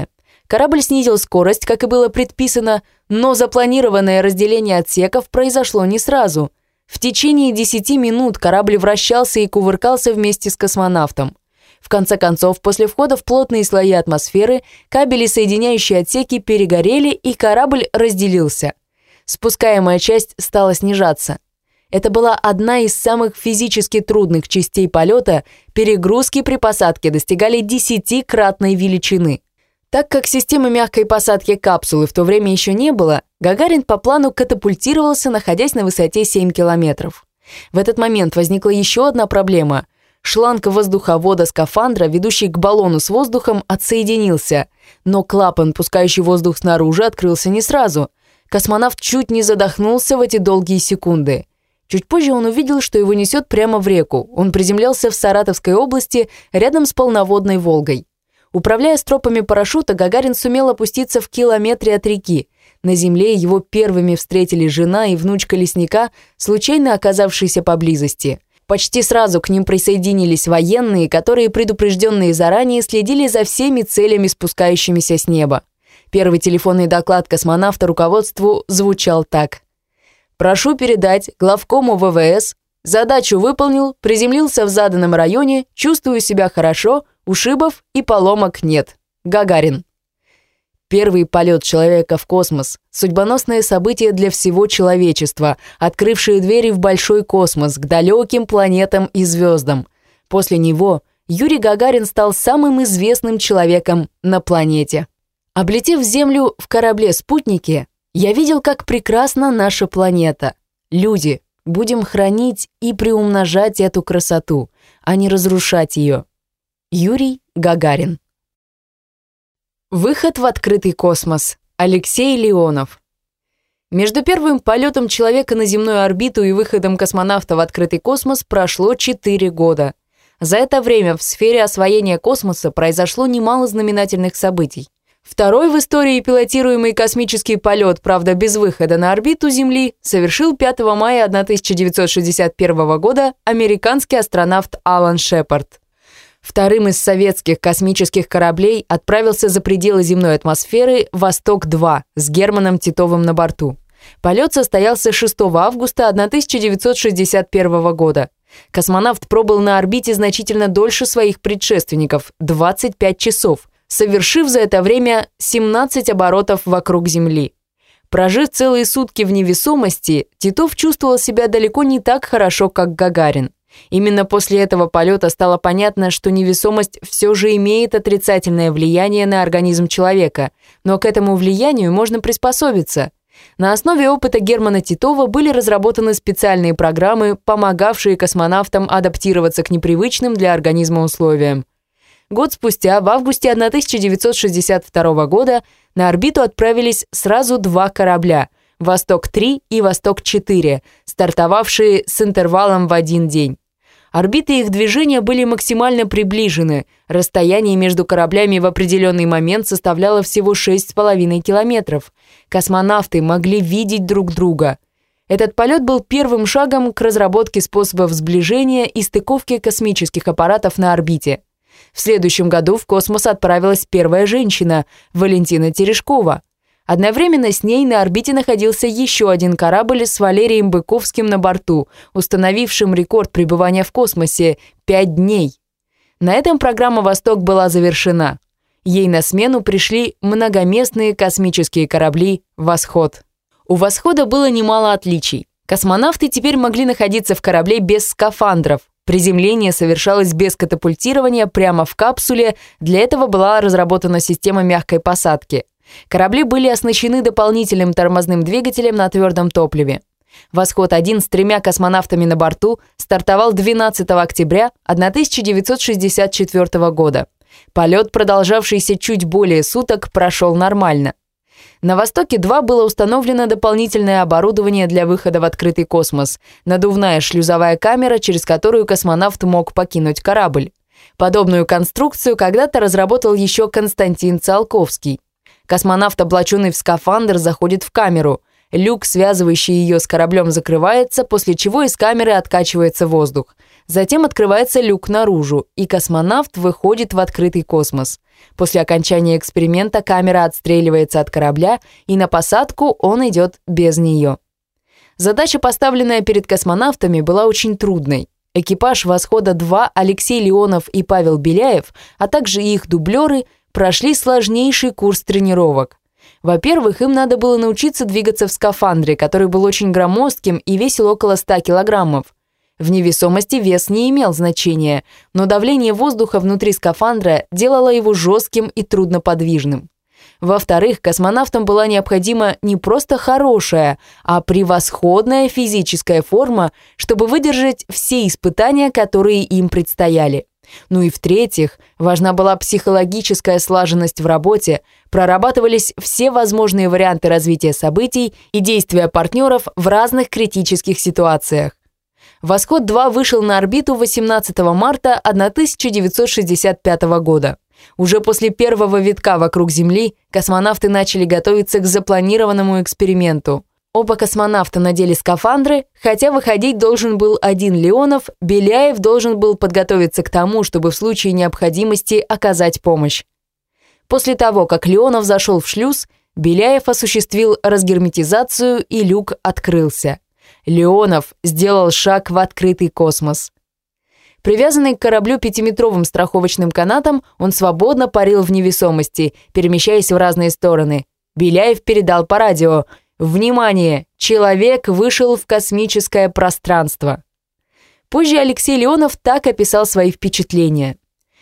Корабль снизил скорость, как и было предписано, но запланированное разделение отсеков произошло не сразу. В течение 10 минут корабль вращался и кувыркался вместе с космонавтом. В конце концов, после входа в плотные слои атмосферы, кабели, соединяющие отсеки, перегорели, и корабль разделился. Спускаемая часть стала снижаться. Это была одна из самых физически трудных частей полета, перегрузки при посадке достигали 10-кратной величины. Так как системы мягкой посадки капсулы в то время еще не было, Гагарин по плану катапультировался, находясь на высоте 7 километров. В этот момент возникла еще одна проблема. Шланг воздуховода скафандра, ведущий к баллону с воздухом, отсоединился, но клапан, пускающий воздух снаружи, открылся не сразу. Космонавт чуть не задохнулся в эти долгие секунды. Чуть позже он увидел, что его несет прямо в реку. Он приземлялся в Саратовской области, рядом с полноводной Волгой. Управляя стропами парашюта, Гагарин сумел опуститься в километре от реки. На земле его первыми встретили жена и внучка лесника, случайно оказавшиеся поблизости. Почти сразу к ним присоединились военные, которые, предупрежденные заранее, следили за всеми целями, спускающимися с неба. Первый телефонный доклад космонавта руководству звучал так. «Прошу передать главкому ВВС. Задачу выполнил, приземлился в заданном районе, чувствую себя хорошо, ушибов и поломок нет. Гагарин». Первый полет человека в космос – судьбоносное событие для всего человечества, открывшее двери в большой космос, к далеким планетам и звездам. После него Юрий Гагарин стал самым известным человеком на планете. Облетев Землю в корабле-спутнике, я видел, как прекрасна наша планета. Люди, будем хранить и приумножать эту красоту, а не разрушать ее. Юрий Гагарин. Выход в открытый космос. Алексей Леонов. Между первым полетом человека на земную орбиту и выходом космонавта в открытый космос прошло 4 года. За это время в сфере освоения космоса произошло немало знаменательных событий. Второй в истории пилотируемый космический полет, правда без выхода на орбиту Земли, совершил 5 мая 1961 года американский астронавт Алан Шепард. Вторым из советских космических кораблей отправился за пределы земной атмосферы «Восток-2» с Германом Титовым на борту. Полет состоялся 6 августа 1961 года. Космонавт пробыл на орбите значительно дольше своих предшественников – 25 часов, совершив за это время 17 оборотов вокруг Земли. Прожив целые сутки в невесомости, Титов чувствовал себя далеко не так хорошо, как Гагарин. Именно после этого полета стало понятно, что невесомость все же имеет отрицательное влияние на организм человека, но к этому влиянию можно приспособиться. На основе опыта Германа Титова были разработаны специальные программы, помогавшие космонавтам адаптироваться к непривычным для организма условиям. Год спустя, в августе 1962 года, на орбиту отправились сразу 2 корабля – «Восток-3» и «Восток-4», стартовавшие с интервалом в 1 день. Орбиты их движения были максимально приближены. Расстояние между кораблями в определенный момент составляло всего 6,5 километров. Космонавты могли видеть друг друга. Этот полет был первым шагом к разработке способов сближения и стыковки космических аппаратов на орбите. В следующем году в космос отправилась первая женщина – Валентина Терешкова. Одновременно с ней на орбите находился еще один корабль с Валерием Быковским на борту, установившим рекорд пребывания в космосе – 5 дней. На этом программа «Восток» была завершена. Ей на смену пришли многоместные космические корабли «Восход». У «Восхода» было немало отличий. Космонавты теперь могли находиться в корабле без скафандров. Приземление совершалось без катапультирования прямо в капсуле, для этого была разработана система мягкой посадки. Корабли были оснащены дополнительным тормозным двигателем на твердом топливе. «Восход-1» с 3 космонавтами на борту стартовал 12 октября 1964 года. Полет, продолжавшийся чуть более суток, прошел нормально. На «Востоке-2» было установлено дополнительное оборудование для выхода в открытый космос, надувная шлюзовая камера, через которую космонавт мог покинуть корабль. Подобную конструкцию когда-то разработал еще Константин Циолковский. Космонавт, облаченный в скафандр, заходит в камеру. Люк, связывающий ее с кораблем, закрывается, после чего из камеры откачивается воздух. Затем открывается люк наружу, и космонавт выходит в открытый космос. После окончания эксперимента камера отстреливается от корабля, и на посадку он идет без нее. Задача, поставленная перед космонавтами, была очень трудной. Экипаж «Восхода-2» Алексей Леонов и Павел Беляев, а также их дублеры, прошли сложнейший курс тренировок. Во-первых, им надо было научиться двигаться в скафандре, который был очень громоздким и весил около 100 килограммов. В невесомости вес не имел значения, но давление воздуха внутри скафандра делало его жестким и трудноподвижным. Во-вторых, космонавтам была необходима не просто хорошая, а превосходная физическая форма, чтобы выдержать все испытания, которые им предстояли. Ну и в-третьих, важна была психологическая слаженность в работе, прорабатывались все возможные варианты развития событий и действия партнеров в разных критических ситуациях. «Восход-2» вышел на орбиту 18 марта 1965 года. Уже после первого витка вокруг Земли космонавты начали готовиться к запланированному эксперименту. Оба космонавта надели скафандры, хотя выходить должен был один Леонов, Беляев должен был подготовиться к тому, чтобы в случае необходимости оказать помощь. После того, как Леонов зашел в шлюз, Беляев осуществил разгерметизацию, и люк открылся. Леонов сделал шаг в открытый космос. Привязанный к кораблю 5-метровым страховочным канатом, он свободно парил в невесомости, перемещаясь в разные стороны. Беляев передал по радио: «Внимание! Человек вышел в космическое пространство». Позже Алексей Леонов так описал свои впечатления.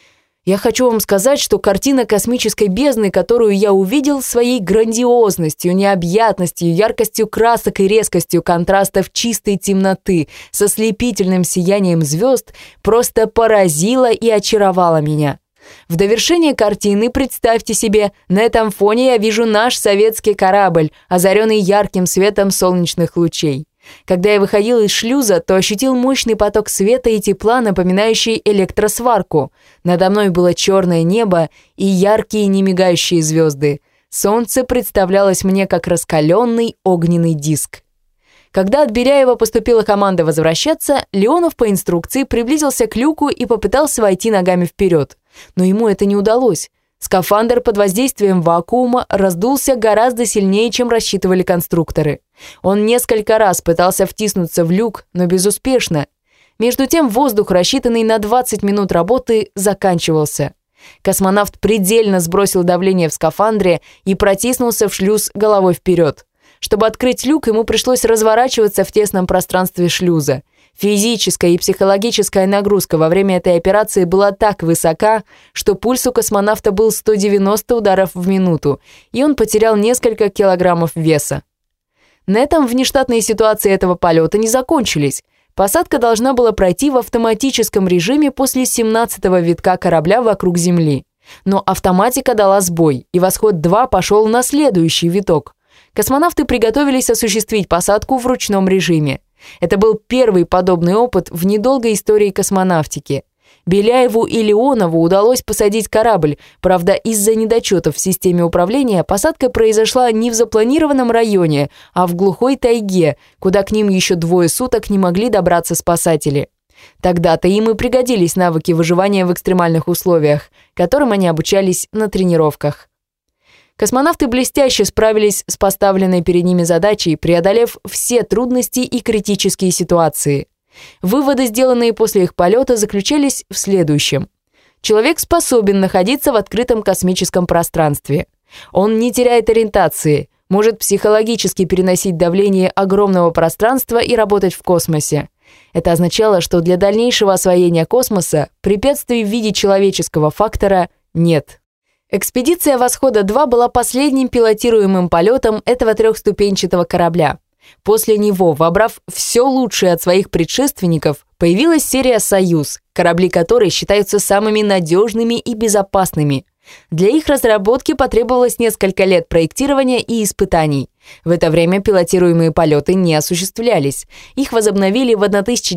«Я хочу вам сказать, что картина космической бездны, которую я увидел, своей грандиозностью, необъятностью, яркостью красок и резкостью контрастов чистой темноты с ослепительным сиянием звезд, просто поразила и очаровала меня. В довершение картины, представьте себе, на этом фоне я вижу наш советский корабль, озаренный ярким светом солнечных лучей. Когда я выходил из шлюза, то ощутил мощный поток света и тепла, напоминающий электросварку. Надо мной было черное небо и яркие немигающие звезды. Солнце представлялось мне как раскаленный огненный диск. Когда от Беляева поступила команда возвращаться, Леонов по инструкции приблизился к люку и попытался войти ногами вперед. Но ему это не удалось. Скафандр под воздействием вакуума раздулся гораздо сильнее, чем рассчитывали конструкторы. Он несколько раз пытался втиснуться в люк, но безуспешно. Между тем воздух, рассчитанный на 20 минут работы, заканчивался. Космонавт предельно сбросил давление в скафандре и протиснулся в шлюз головой вперед. Чтобы открыть люк, ему пришлось разворачиваться в тесном пространстве шлюза. Физическая и психологическая нагрузка во время этой операции была так высока, что пульс у космонавта был 190 ударов в минуту, и он потерял несколько килограммов веса. На этом внештатные ситуации этого полета не закончились. Посадка должна была пройти в автоматическом режиме после 17-го витка корабля вокруг Земли. Но автоматика дала сбой, и «Восход-2» пошел на следующий виток. Космонавты приготовились осуществить посадку в ручном режиме. Это был первый подобный опыт в недолгой истории космонавтики. Беляеву и Леонову удалось посадить корабль, правда, из-за недочетов в системе управления посадка произошла не в запланированном районе, а в глухой тайге, куда к ним еще 2 суток не могли добраться спасатели. Тогда-то им и пригодились навыки выживания в экстремальных условиях, которым они обучались на тренировках. Космонавты блестяще справились с поставленной перед ними задачей, преодолев все трудности и критические ситуации. Выводы, сделанные после их полета, заключались в следующем. Человек способен находиться в открытом космическом пространстве. Он не теряет ориентации, может психологически переносить давление огромного пространства и работать в космосе. Это означало, что для дальнейшего освоения космоса препятствий в виде человеческого фактора нет. Экспедиция «Восхода-2» была последним пилотируемым полетом этого трехступенчатого корабля. После него, вобрав все лучшее от своих предшественников, появилась серия «Союз», корабли которой считаются самыми надежными и безопасными. Для их разработки потребовалось несколько лет проектирования и испытаний. В это время пилотируемые полеты не осуществлялись. Их возобновили в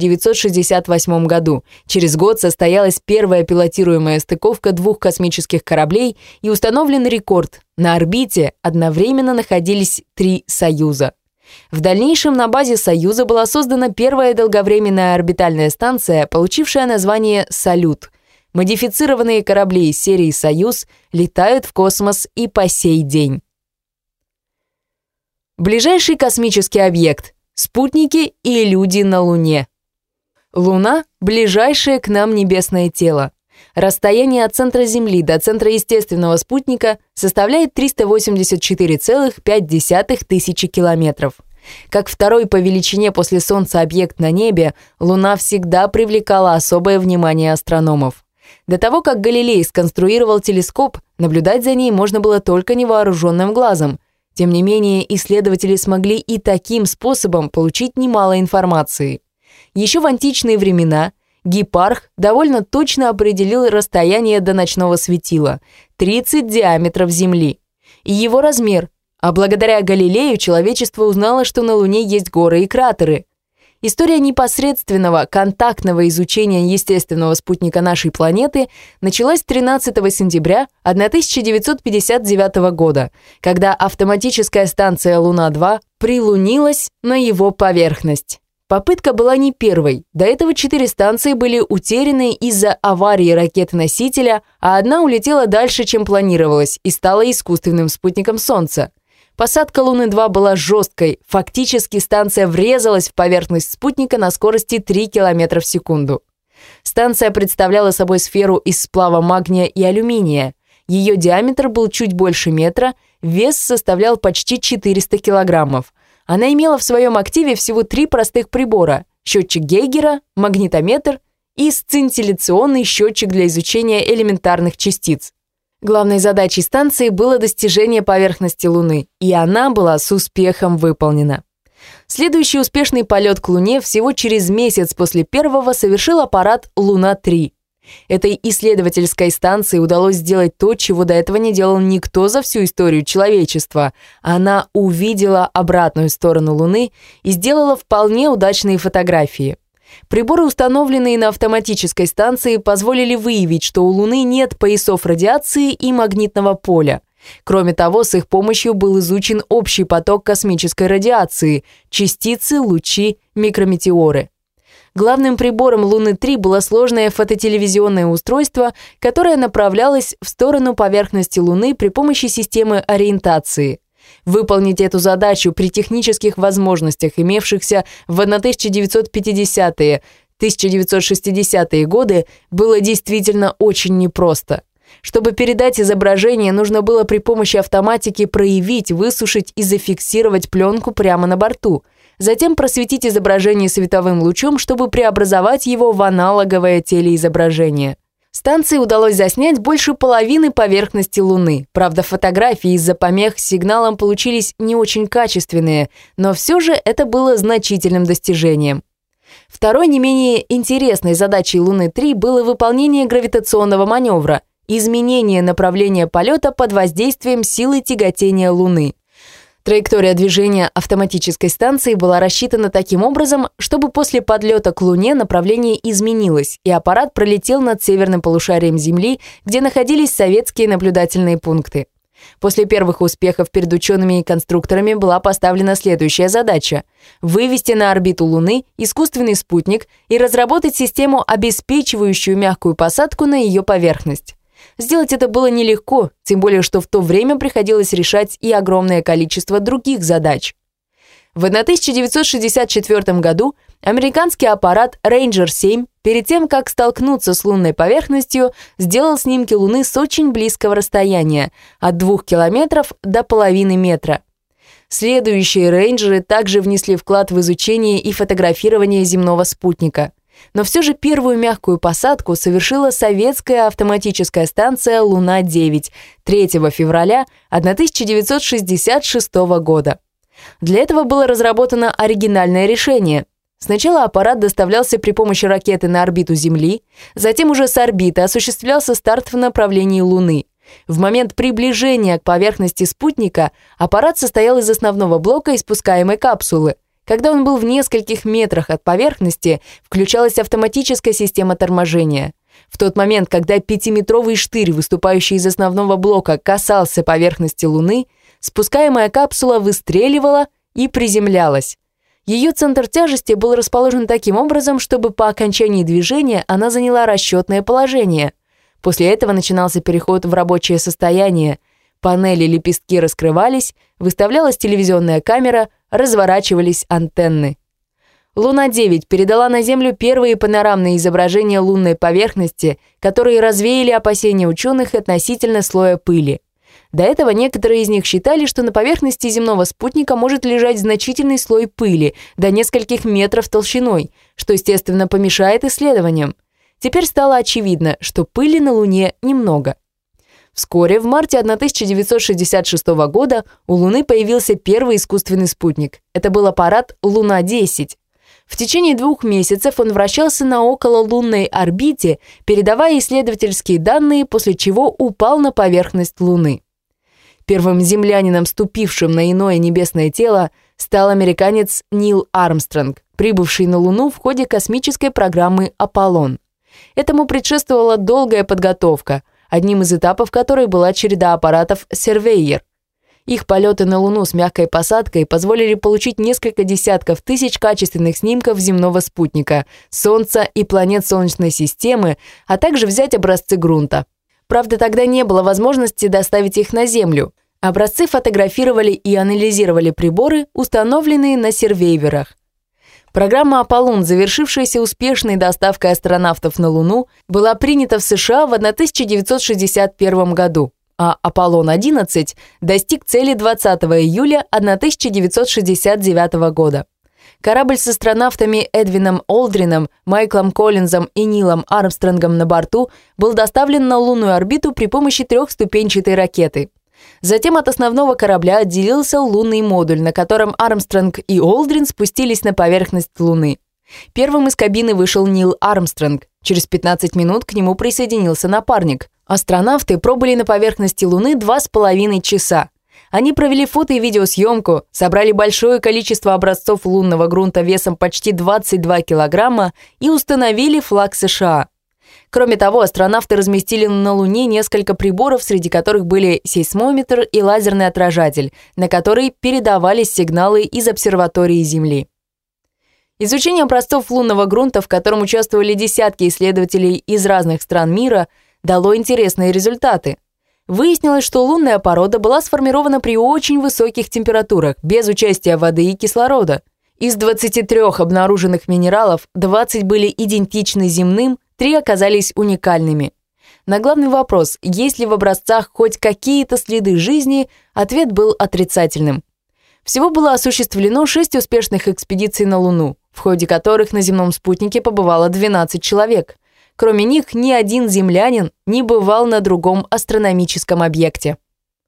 1968 году. Через год состоялась первая пилотируемая стыковка 2 космических кораблей и установлен рекорд. На орбите одновременно находились 3 «Союза». В дальнейшем на базе «Союза» была создана первая долговременная орбитальная станция, получившая название «Салют». Модифицированные корабли из серии «Союз» летают в космос и по сей день. Ближайший космический объект – спутники и люди на Луне. Луна – ближайшее к нам небесное тело. Расстояние от центра Земли до центра естественного спутника составляет 384,5 тысячи километров. Как второй по величине после Солнца объект на небе, Луна всегда привлекала особое внимание астрономов. До того, как Галилей сконструировал телескоп, наблюдать за ней можно было только невооруженным глазом. Тем не менее, исследователи смогли и таким способом получить немало информации. Еще в античные времена Гиппарх довольно точно определил расстояние до ночного светила – 30 диаметров Земли. И его размер, а благодаря Галилею человечество узнало, что на Луне есть горы и кратеры. История непосредственного контактного изучения естественного спутника нашей планеты началась 13 сентября 1959 года, когда автоматическая станция «Луна-2» прилунилась на его поверхность. Попытка была не первой. До этого 4 станции были утеряны из-за аварии ракеты-носителя, а одна улетела дальше, чем планировалось, и стала искусственным спутником Солнца. Посадка Луны-2 была жесткой. Фактически станция врезалась в поверхность спутника на скорости 3 км в секунду. Станция представляла собой сферу из сплава магния и алюминия. Ее диаметр был чуть больше метра, вес составлял почти 400 килограммов. Она имела в своем активе всего 3 простых прибора – счетчик Гейгера, магнитометр и сцинтилляционный счетчик для изучения элементарных частиц. Главной задачей станции было достижение поверхности Луны, и она была с успехом выполнена. Следующий успешный полет к Луне всего через месяц после первого совершил аппарат «Луна-3». Этой исследовательской станции удалось сделать то, чего до этого не делал никто за всю историю человечества. Она увидела обратную сторону Луны и сделала вполне удачные фотографии. Приборы, установленные на автоматической станции, позволили выявить, что у Луны нет поясов радиации и магнитного поля. Кроме того, с их помощью был изучен общий поток космической радиации – частицы, лучи, микрометеоры. Главным прибором Луны-3 было сложное фототелевизионное устройство, которое направлялось в сторону поверхности Луны при помощи системы ориентации. Выполнить эту задачу при технических возможностях, имевшихся в 1950-1960-е годы, было действительно очень непросто. Чтобы передать изображение, нужно было при помощи автоматики проявить, высушить и зафиксировать пленку прямо на борту. Затем просветить изображение световым лучом, чтобы преобразовать его в аналоговое телеизображение. Станции удалось заснять больше половины поверхности Луны. Правда, фотографии из-за помех с сигналом получились не очень качественные, но все же это было значительным достижением. Второй не менее интересной задачей Луны-3 было выполнение гравитационного маневра – изменение направления полета под воздействием силы тяготения Луны. Траектория движения автоматической станции была рассчитана таким образом, чтобы после подлета к Луне направление изменилось, и аппарат пролетел над северным полушарием Земли, где находились советские наблюдательные пункты. После первых успехов перед учеными и конструкторами была поставлена следующая задача – вывести на орбиту Луны искусственный спутник и разработать систему, обеспечивающую мягкую посадку на ее поверхность. Сделать это было нелегко, тем более, что в то время приходилось решать и огромное количество других задач. В 1964 году американский аппарат Ranger-7 перед тем, как столкнуться с лунной поверхностью, сделал снимки Луны с очень близкого расстояния – от 2 километров до половины метра. Следующие рейнджеры также внесли вклад в изучение и фотографирование земного спутника. Но все же первую мягкую посадку совершила советская автоматическая станция «Луна-9» 3 февраля 1966 года. Для этого было разработано оригинальное решение. Сначала аппарат доставлялся при помощи ракеты на орбиту Земли, затем уже с орбиты осуществлялся старт в направлении Луны. В момент приближения к поверхности спутника аппарат состоял из основного блока и спускаемой капсулы. Когда он был в нескольких метрах от поверхности, включалась автоматическая система торможения. В тот момент, когда 5-метровый штырь, выступающий из основного блока, касался поверхности Луны, спускаемая капсула выстреливала, и приземлялась. Ее центр тяжести был расположен таким образом, чтобы по окончании движения она заняла расчетное положение. После этого начинался переход в рабочее состояние. Панели и лепестки раскрывались, выставлялась телевизионная камера, разворачивались антенны. Луна-9 передала на Землю первые панорамные изображения лунной поверхности, которые развеяли опасения ученых относительно слоя пыли. До этого некоторые из них считали, что на поверхности земного спутника может лежать значительный слой пыли, до нескольких метров толщиной, что, естественно, помешает исследованиям. Теперь стало очевидно, что пыли на Луне немного. Вскоре, в марте 1966 года, у Луны появился первый искусственный спутник. Это был аппарат «Луна-10». В течение 2 месяцев он вращался на окололунной орбите, передавая исследовательские данные, после чего упал на поверхность Луны. Первым землянином, ступившим на иное небесное тело, стал американец Нил Армстронг, прибывший на Луну в ходе космической программы «Аполлон». Этому предшествовала долгая подготовка, одним из этапов которой была череда аппаратов «Сервейер». Их полеты на Луну с мягкой посадкой позволили получить несколько десятков тысяч качественных снимков земного спутника, Солнца и планет Солнечной системы, а также взять образцы грунта. Правда, тогда не было возможности доставить их на Землю. Образцы фотографировали и анализировали приборы, установленные на сервейверах. Программа «Аполлон», завершившаяся успешной доставкой астронавтов на Луну, была принята в США в 1961 году, а «Аполлон-11» достиг цели 20 июля 1969 года. Корабль с астронавтами Эдвином Олдрином, Майклом Коллинзом и Нилом Армстронгом на борту был доставлен на лунную орбиту при помощи 3-ступенчатой ракеты. Затем от основного корабля отделился лунный модуль, на котором Армстронг и Олдрин спустились на поверхность Луны. Первым из кабины вышел Нил Армстронг. Через 15 минут к нему присоединился напарник. Астронавты пробыли на поверхности Луны 2,5 часа. Они провели фото- и видеосъемку, собрали большое количество образцов лунного грунта весом почти 22 килограмма и установили флаг США. Кроме того, астронавты разместили на Луне несколько приборов, среди которых были сейсмометр и лазерный отражатель, на который передавались сигналы из обсерватории Земли. Изучение образцов лунного грунта, в котором участвовали десятки исследователей из разных стран мира, дало интересные результаты. Выяснилось, что лунная порода была сформирована при очень высоких температурах, без участия воды и кислорода. Из 23 обнаруженных минералов 20 были идентичны земным, 3 оказались уникальными. На главный вопрос, есть ли в образцах хоть какие-то следы жизни, ответ был отрицательным. Всего было осуществлено 6 успешных экспедиций на Луну, в ходе которых на земном спутнике побывало 12 человек. Кроме них, ни один землянин не бывал на другом астрономическом объекте.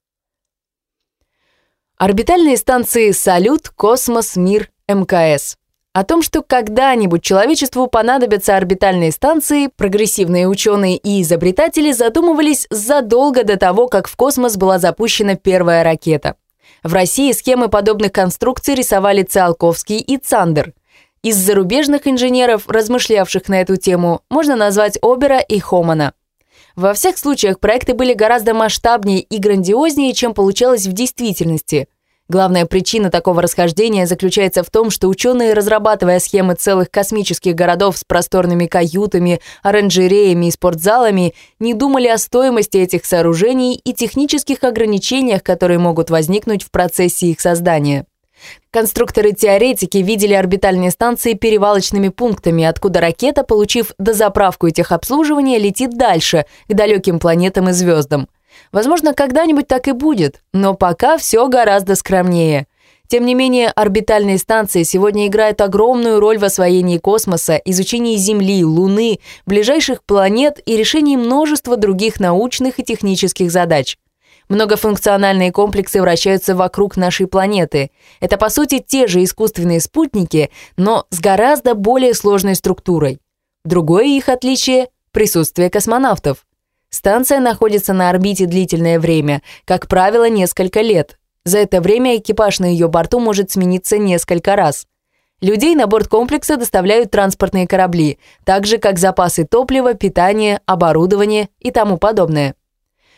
Орбитальные станции «Салют», «Космос», «Мир», МКС. О том, что когда-нибудь человечеству понадобятся орбитальные станции, прогрессивные ученые и изобретатели задумывались задолго до того, как в космос была запущена первая ракета. В России схемы подобных конструкций рисовали Циолковский и Цандер. Из зарубежных инженеров, размышлявших на эту тему, можно назвать Обера и Хомана. Во всех случаях проекты были гораздо масштабнее и грандиознее, чем получалось в действительности. Главная причина такого расхождения заключается в том, что ученые, разрабатывая схемы целых космических городов с просторными каютами, оранжереями и спортзалами, не думали о стоимости этих сооружений и технических ограничениях, которые могут возникнуть в процессе их создания. Конструкторы-теоретики видели орбитальные станции перевалочными пунктами, откуда ракета, получив дозаправку и техобслуживание, летит дальше, к далеким планетам и звездам. Возможно, когда-нибудь так и будет, но пока все гораздо скромнее. Тем не менее, орбитальные станции сегодня играют огромную роль в освоении космоса, изучении Земли, Луны, ближайших планет и решении множества других научных и технических задач. Многофункциональные комплексы вращаются вокруг нашей планеты. Это, по сути, те же искусственные спутники, но с гораздо более сложной структурой. Другое их отличие – присутствие космонавтов. Станция находится на орбите длительное время, как правило, несколько лет. За это время экипаж на ее борту может смениться несколько раз. Людей на борт комплекса доставляют транспортные корабли, так же как запасы топлива, питания, оборудования и тому подобное.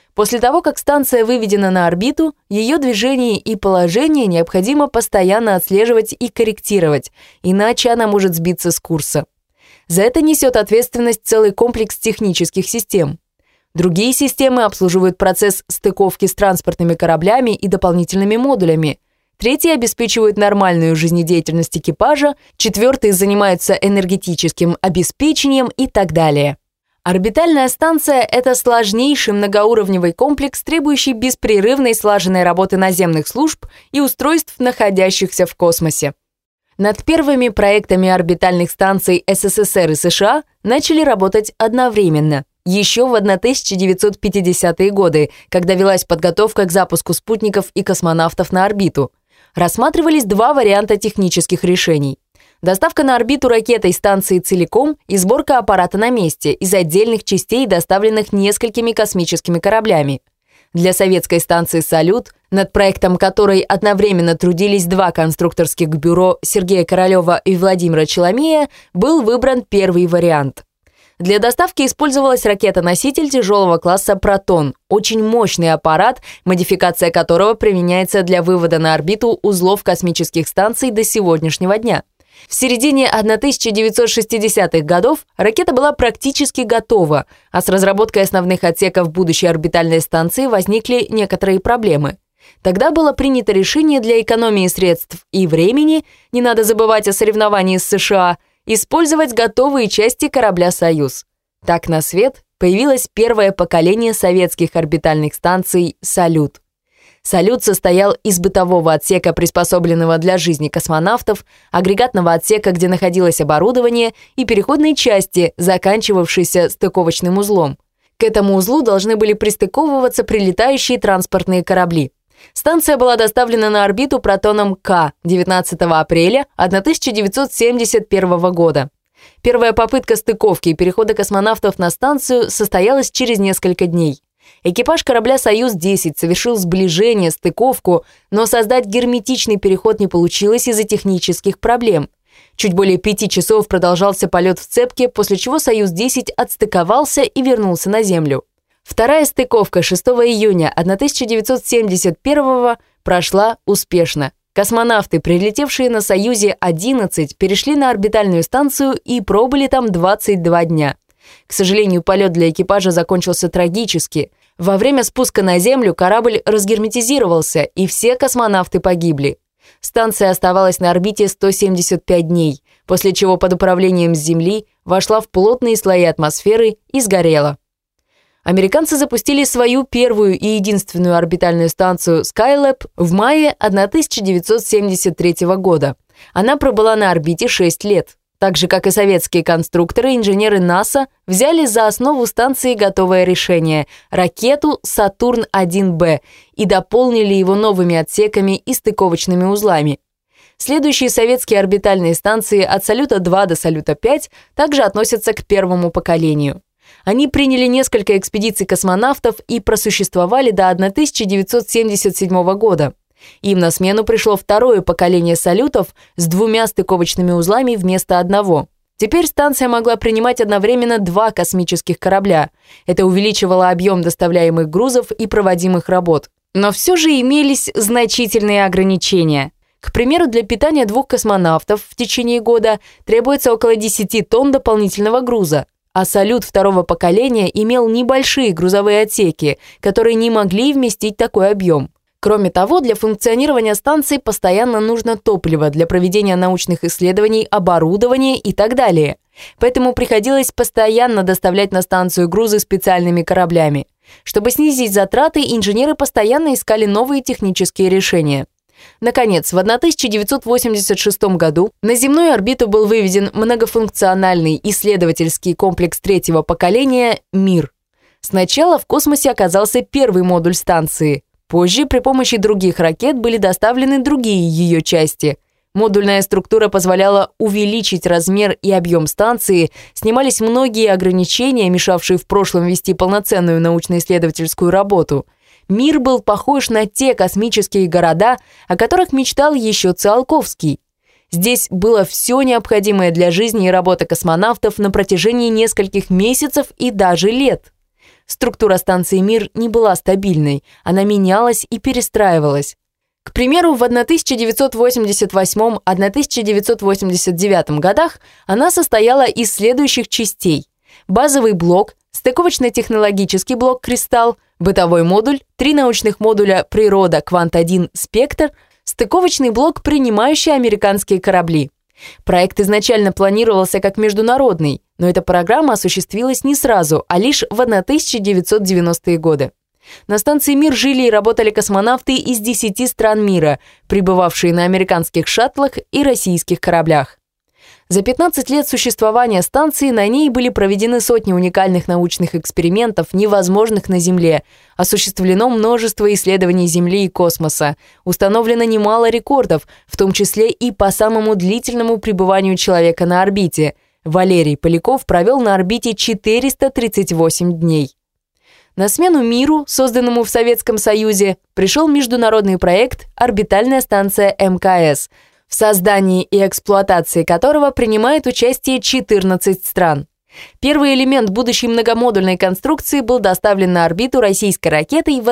После того, как станция выведена на орбиту, ее движение и положение необходимо постоянно отслеживать и корректировать, иначе она может сбиться с курса. За это несет ответственность целый комплекс технических систем. Другие системы обслуживают процесс стыковки с транспортными кораблями и дополнительными модулями. Третьи обеспечивают нормальную жизнедеятельность экипажа, четвертые занимаются энергетическим обеспечением и так далее. Орбитальная станция – это сложнейший многоуровневый комплекс, требующий беспрерывной слаженной работы наземных служб и устройств, находящихся в космосе. Над первыми проектами орбитальных станций СССР и США начали работать одновременно, еще в 1950-е годы, когда велась подготовка к запуску спутников и космонавтов на орбиту. Рассматривались два варианта технических решений. Доставка на орбиту ракетой станции целиком и сборка аппарата на месте из отдельных частей, доставленных несколькими космическими кораблями. Для советской станции «Салют», над проектом которой одновременно трудились два конструкторских бюро Сергея Королева и Владимира Челомея, был выбран первый вариант. Для доставки использовалась ракета-носитель тяжелого класса «Протон», очень мощный аппарат, модификация которого применяется для вывода на орбиту узлов космических станций до сегодняшнего дня. В середине 1960-х годов ракета была практически готова, а с разработкой основных отсеков будущей орбитальной станции возникли некоторые проблемы. Тогда было принято решение для экономии средств и времени, не надо забывать о соревновании с США, использовать готовые части корабля «Союз». Так на свет появилось первое поколение советских орбитальных станций «Салют». «Салют» состоял из бытового отсека, приспособленного для жизни космонавтов, агрегатного отсека, где находилось оборудование, и переходной части, заканчивавшейся стыковочным узлом. К этому узлу должны были пристыковываться прилетающие транспортные корабли. Станция была доставлена на орбиту «Протоном К» 19 апреля 1971 года. Первая попытка стыковки и перехода космонавтов на станцию состоялась через несколько дней. Экипаж корабля «Союз-10» совершил сближение, стыковку, но создать герметичный переход не получилось из-за технических проблем. Чуть более 5 часов продолжался полет в цепке, после чего «Союз-10» отстыковался и вернулся на Землю. Вторая стыковка 6 июня 1971 прошла успешно. Космонавты, прилетевшие на «Союзе-11», перешли на орбитальную станцию и пробыли там 22 дня. К сожалению, полет для экипажа закончился трагически. Во время спуска на Землю корабль разгерметизировался, и все космонавты погибли. Станция оставалась на орбите 175 дней, после чего под управлением с Земли вошла в плотные слои атмосферы и сгорела. Американцы запустили свою первую и единственную орбитальную станцию Skylab в мае 1973 года. Она пробыла на орбите 6 лет. Так же, как и советские конструкторы, инженеры НАСА взяли за основу станции готовое решение – ракету «Сатурн-1Б» и дополнили его новыми отсеками и стыковочными узлами. Следующие советские орбитальные станции от «Салюта-2» до «Салюта-5» также относятся к первому поколению. Они приняли несколько экспедиций космонавтов и просуществовали до 1977 года. Им на смену пришло второе поколение «Салютов» с 2 стыковочными узлами вместо одного. Теперь станция могла принимать одновременно 2 космических корабля. Это увеличивало объем доставляемых грузов и проводимых работ. Но все же имелись значительные ограничения. К примеру, для питания 2 космонавтов в течение года требуется около 10 тонн дополнительного груза. А «Салют» второго поколения имел небольшие грузовые отсеки, которые не могли вместить такой объем. Кроме того, для функционирования станции постоянно нужно топливо для проведения научных исследований, оборудование и так далее. Поэтому приходилось постоянно доставлять на станцию грузы специальными кораблями. Чтобы снизить затраты, инженеры постоянно искали новые технические решения. Наконец, в 1986 году на земную орбиту был выведен многофункциональный исследовательский комплекс 3-го поколения «Мир». Сначала в космосе оказался первый модуль станции. Позже при помощи других ракет были доставлены другие ее части. Модульная структура позволяла увеличить размер и объем станции, снимались многие ограничения, мешавшие в прошлом вести полноценную научно-исследовательскую работу. Мир был похож на те космические города, о которых мечтал еще Циолковский. Здесь было все необходимое для жизни и работы космонавтов на протяжении нескольких месяцев и даже лет. структура станции «Мир» не была стабильной, она менялась и перестраивалась. К примеру, в 1988-1989 годах она состояла из следующих частей: базовый блок, стыковочно-технологический блок «Кристалл», бытовой модуль, 3 научных модуля «Природа», «Квант-1», «Спектр», стыковочный блок, принимающий американские корабли. Проект изначально планировался как международный, но эта программа осуществилась не сразу, а лишь в 1990-е годы. На станции «Мир» жили и работали космонавты из 10 стран мира, прибывавшие на американских шаттлах и российских кораблях. За 15 лет существования станции на ней были проведены сотни уникальных научных экспериментов, невозможных на Земле, осуществлено множество исследований Земли и космоса, установлено немало рекордов, в том числе и по самому длительному пребыванию человека на орбите. Валерий Поляков провел на орбите 438 дней. На смену «Миру», созданному в Советском Союзе, пришел международный проект «Орбитальная станция МКС», в создании и эксплуатации которого принимает участие 14 стран. Первый элемент будущей многомодульной конструкции был доставлен на орбиту российской ракетой в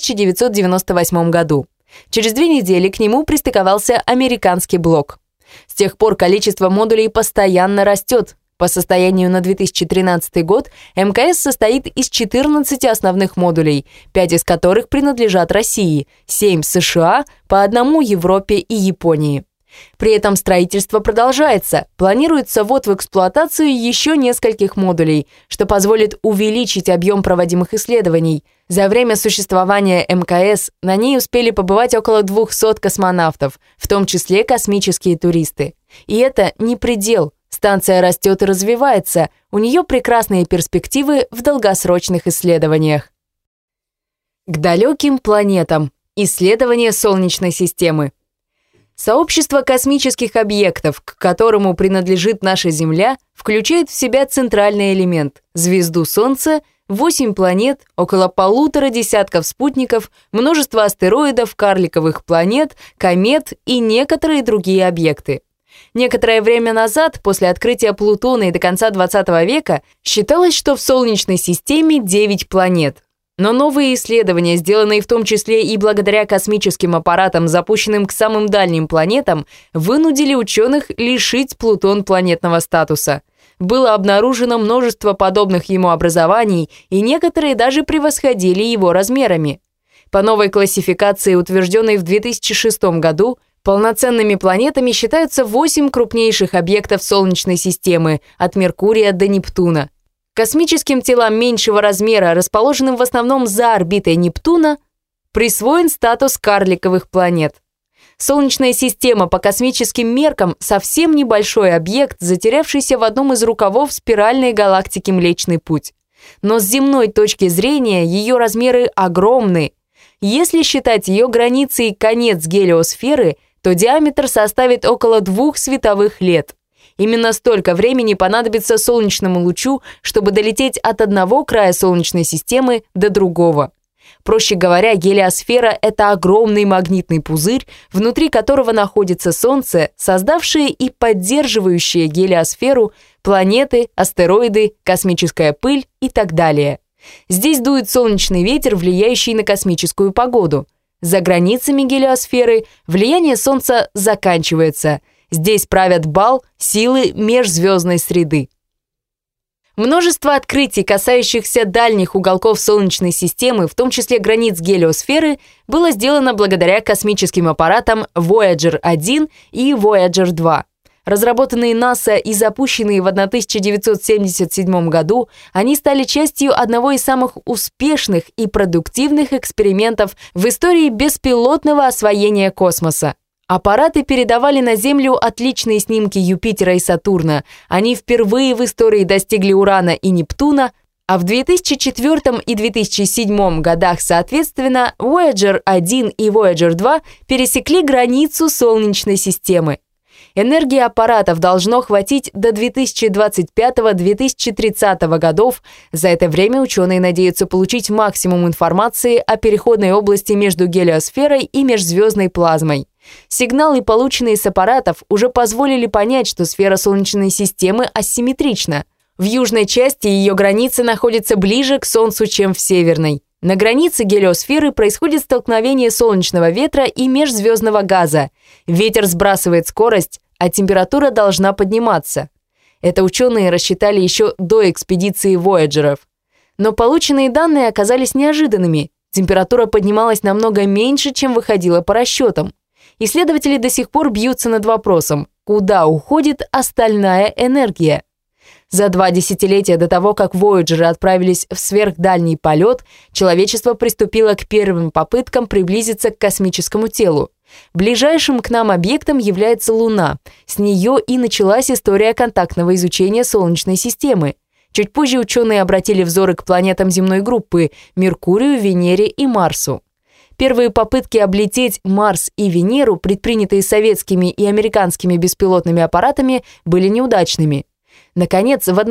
1998 году. Через 2 недели к нему пристыковался американский блок. С тех пор количество модулей постоянно растет. По состоянию на 2013 год МКС состоит из 14 основных модулей, 5 из которых принадлежат России, 7 США, по 1 Европе и Японии. При этом строительство продолжается, планируется ввод в эксплуатацию еще нескольких модулей, что позволит увеличить объем проводимых исследований. За время существования МКС на ней успели побывать около 200 космонавтов, в том числе космические туристы. И это не предел. Станция растет и развивается, у нее прекрасные перспективы в долгосрочных исследованиях. К далеким планетам. Исследование Солнечной системы. Сообщество космических объектов, к которому принадлежит наша Земля, включает в себя центральный элемент – звезду Солнца, 8 планет, около 1,5 десятков спутников, множество астероидов, карликовых планет, комет и некоторые другие объекты. Некоторое время назад, после открытия Плутона и до конца 20 века, считалось, что в Солнечной системе 9 планет. Но новые исследования, сделанные в том числе и благодаря космическим аппаратам, запущенным к самым дальним планетам, вынудили ученых лишить Плутон планетного статуса. Было обнаружено множество подобных ему образований, и некоторые даже превосходили его размерами. По новой классификации, утвержденной в 2006 году, полноценными планетами считаются 8 крупнейших объектов Солнечной системы, от Меркурия до Нептуна. Космическим телам меньшего размера, расположенным в основном за орбитой Нептуна, присвоен статус карликовых планет. Солнечная система по космическим меркам совсем небольшой объект, затерявшийся в одном из рукавов спиральной галактики Млечный Путь. Но с земной точки зрения ее размеры огромны. Если считать ее границей конец гелиосферы, то диаметр составит около 2 световых лет. Именно столько времени понадобится солнечному лучу, чтобы долететь от одного края Солнечной системы до другого. Проще говоря, гелиосфера – это огромный магнитный пузырь, внутри которого находится Солнце, создавшее и поддерживающее гелиосферу, планеты, астероиды, космическая пыль и так далее. Здесь дует солнечный ветер, влияющий на космическую погоду. За границами гелиосферы влияние Солнца заканчивается. Здесь правят бал силы межзвездной среды. Множество открытий, касающихся дальних уголков Солнечной системы, в том числе границ гелиосферы, было сделано благодаря космическим аппаратам Voyager 1 и Voyager 2. Разработанные НАСА и запущенные в 1977 году, они стали частью одного из самых успешных и продуктивных экспериментов в истории беспилотного освоения космоса. Аппараты передавали на Землю отличные снимки Юпитера и Сатурна. Они впервые в истории достигли Урана и Нептуна, а в 2004 и 2007 годах, соответственно, Voyager 1 и Voyager 2 пересекли границу Солнечной системы. Энергии аппаратов должно хватить до 2025-2030 годов. За это время ученые надеются получить максимум информации о переходной области между гелиосферой и межзвездной плазмой. Сигналы, полученные с аппаратов, уже позволили понять, что сфера Солнечной системы асимметрична. В южной части ее границы находятся ближе к Солнцу, чем в северной. На границе гелиосферы происходит столкновение солнечного ветра и межзвездного газа. Ветер сбрасывает скорость, а температура должна подниматься. Это ученые рассчитали еще до экспедиции Вояджеров. Но полученные данные оказались неожиданными. Температура поднималась намного меньше, чем выходило по расчетам. Исследователи до сих пор бьются над вопросом, куда уходит остальная энергия. За 2 десятилетия до того, как Вояджеры отправились в сверхдальний полет, человечество приступило к первым попыткам приблизиться к космическому телу. Ближайшим к нам объектом является Луна. С нее и началась история контактного изучения Солнечной системы. Чуть позже ученые обратили взоры к планетам земной группы – Меркурию, Венере и Марсу. Первые попытки облететь Марс и Венеру, предпринятые советскими и американскими беспилотными аппаратами, были неудачными. Наконец, в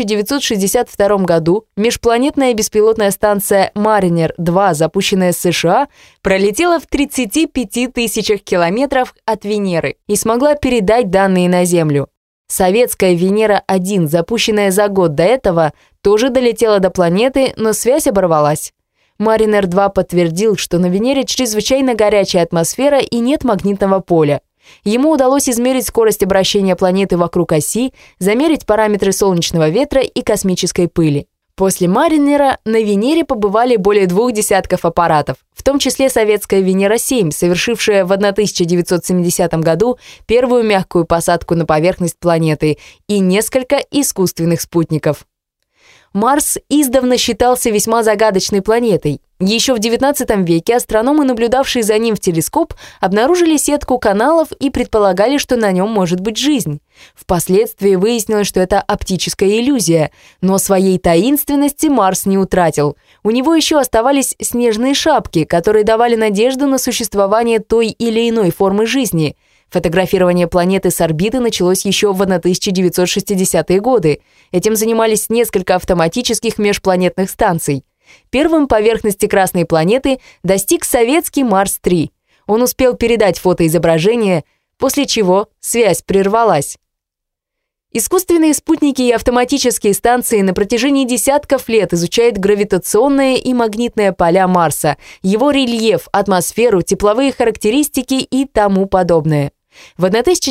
1962 году межпланетная беспилотная станция Mariner-2, запущенная с США, пролетела в 35 тысячах километров от Венеры и смогла передать данные на Землю. Советская Венера-1, запущенная за год до этого, тоже долетела до планеты, но связь оборвалась. Mariner-2 подтвердил, что на Венере чрезвычайно горячая атмосфера и нет магнитного поля. Ему удалось измерить скорость обращения планеты вокруг оси, замерить параметры солнечного ветра и космической пыли. После Маринера на Венере побывали более 2 десятков аппаратов, в том числе советская Венера-7, совершившая в 1970 году первую мягкую посадку на поверхность планеты, и несколько искусственных спутников. Марс издавна считался весьма загадочной планетой. Еще в XIX веке астрономы, наблюдавшие за ним в телескоп, обнаружили сетку каналов и предполагали, что на нем может быть жизнь. Впоследствии выяснилось, что это оптическая иллюзия, но своей таинственности Марс не утратил. У него еще оставались снежные шапки, которые давали надежду на существование той или иной формы жизни. Фотографирование планеты с орбиты началось еще в 1960-е годы. Этим занимались несколько автоматических межпланетных станций. Первым поверхности Красной планеты достиг советский Марс-3. Он успел передать фотоизображение, после чего связь прервалась. Искусственные спутники и автоматические станции на протяжении десятков лет изучают гравитационные и магнитные поля Марса, его рельеф, атмосферу, тепловые характеристики и тому подобное. В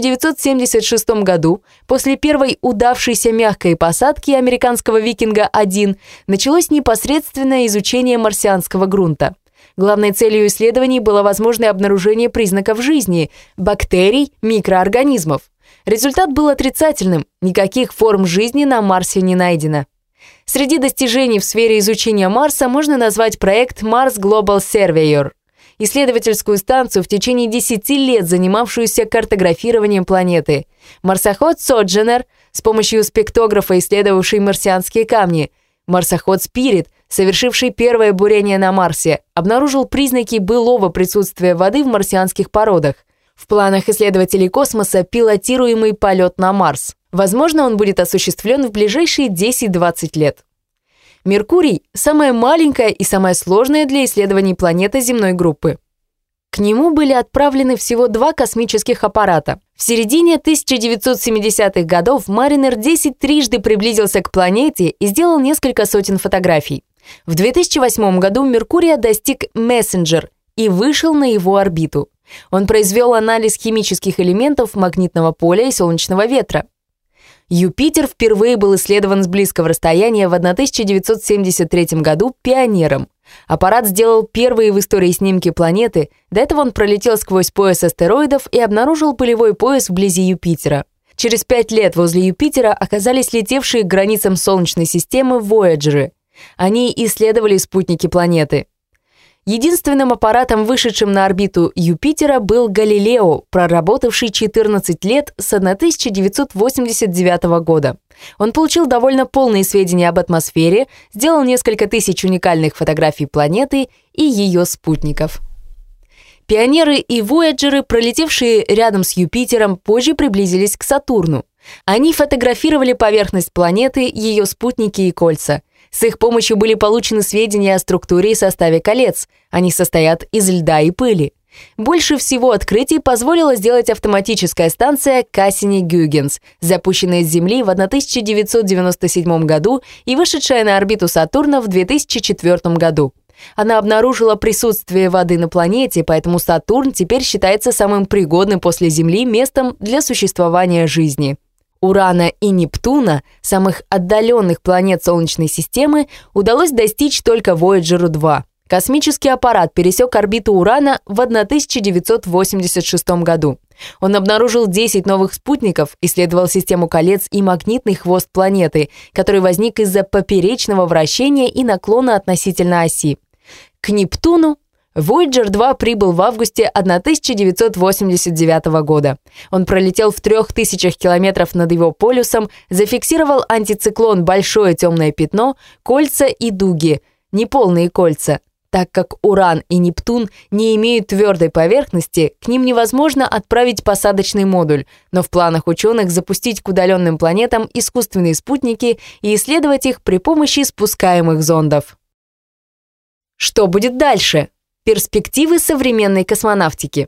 1976 году, после первой удавшейся мягкой посадки американского «Викинга-1», началось непосредственное изучение марсианского грунта. Главной целью исследований было возможное обнаружение признаков жизни – бактерий, микроорганизмов. Результат был отрицательным, никаких форм жизни на Марсе не найдено. Среди достижений в сфере изучения Марса можно назвать проект Mars Global Surveyor – исследовательскую станцию, в течение 10 лет занимавшуюся картографированием планеты. Марсоход Sojourner, с помощью спектрографа исследовавший марсианские камни. Марсоход Spirit, совершивший первое бурение на Марсе, обнаружил признаки былого присутствия воды в марсианских породах. В планах исследователей космоса пилотируемый полет на Марс. Возможно, он будет осуществлен в ближайшие 10-20 лет. Меркурий – самая маленькая и самая сложная для исследований планета земной группы. К нему были отправлены всего 2 космических аппарата. В середине 1970-х годов Mariner 10 трижды приблизился к планете и сделал несколько сотен фотографий. В 2008 году Меркурий достиг Мессенджер и вышел на его орбиту. Он произвел анализ химических элементов магнитного поля и солнечного ветра. Юпитер впервые был исследован с близкого расстояния в 1973 году пионером. Аппарат сделал первые в истории снимки планеты, до этого он пролетел сквозь пояс астероидов и обнаружил пылевой пояс вблизи Юпитера. Через 5 лет возле Юпитера оказались летевшие к границам Солнечной системы Вояджеры. Они исследовали спутники планеты. Единственным аппаратом, вышедшим на орбиту Юпитера, был Галилео, проработавший 14 лет с 1989 года. Он получил довольно полные сведения об атмосфере, сделал несколько тысяч уникальных фотографий планеты и ее спутников. Пионеры и Вояджеры, пролетевшие рядом с Юпитером, позже приблизились к Сатурну. Они фотографировали поверхность планеты, ее спутники и кольца. С их помощью были получены сведения о структуре и составе колец. Они состоят из льда и пыли. Больше всего открытий позволила сделать автоматическая станция Кассини-Гюйгенс, запущенная с Земли в 1997 году и вышедшая на орбиту Сатурна в 2004 году. Она обнаружила присутствие воды на планете, поэтому Сатурн теперь считается самым пригодным после Земли местом для существования жизни. Урана и Нептуна, самых отдаленных планет Солнечной системы, удалось достичь только Voyager 2. Космический аппарат пересек орбиту Урана в 1986 году. Он обнаружил 10 новых спутников, исследовал систему колец и магнитный хвост планеты, который возник из-за поперечного вращения и наклона относительно оси. К Нептуну Voyager 2 прибыл в августе 1989 года. Он пролетел в 3000 километров над его полюсом, зафиксировал антициклон «Большое темное пятно», кольца и дуги, неполные кольца. Так как Уран и Нептун не имеют твердой поверхности, к ним невозможно отправить посадочный модуль, но в планах ученых запустить к удаленным планетам искусственные спутники и исследовать их при помощи спускаемых зондов. Что будет дальше? Перспективы современной космонавтики.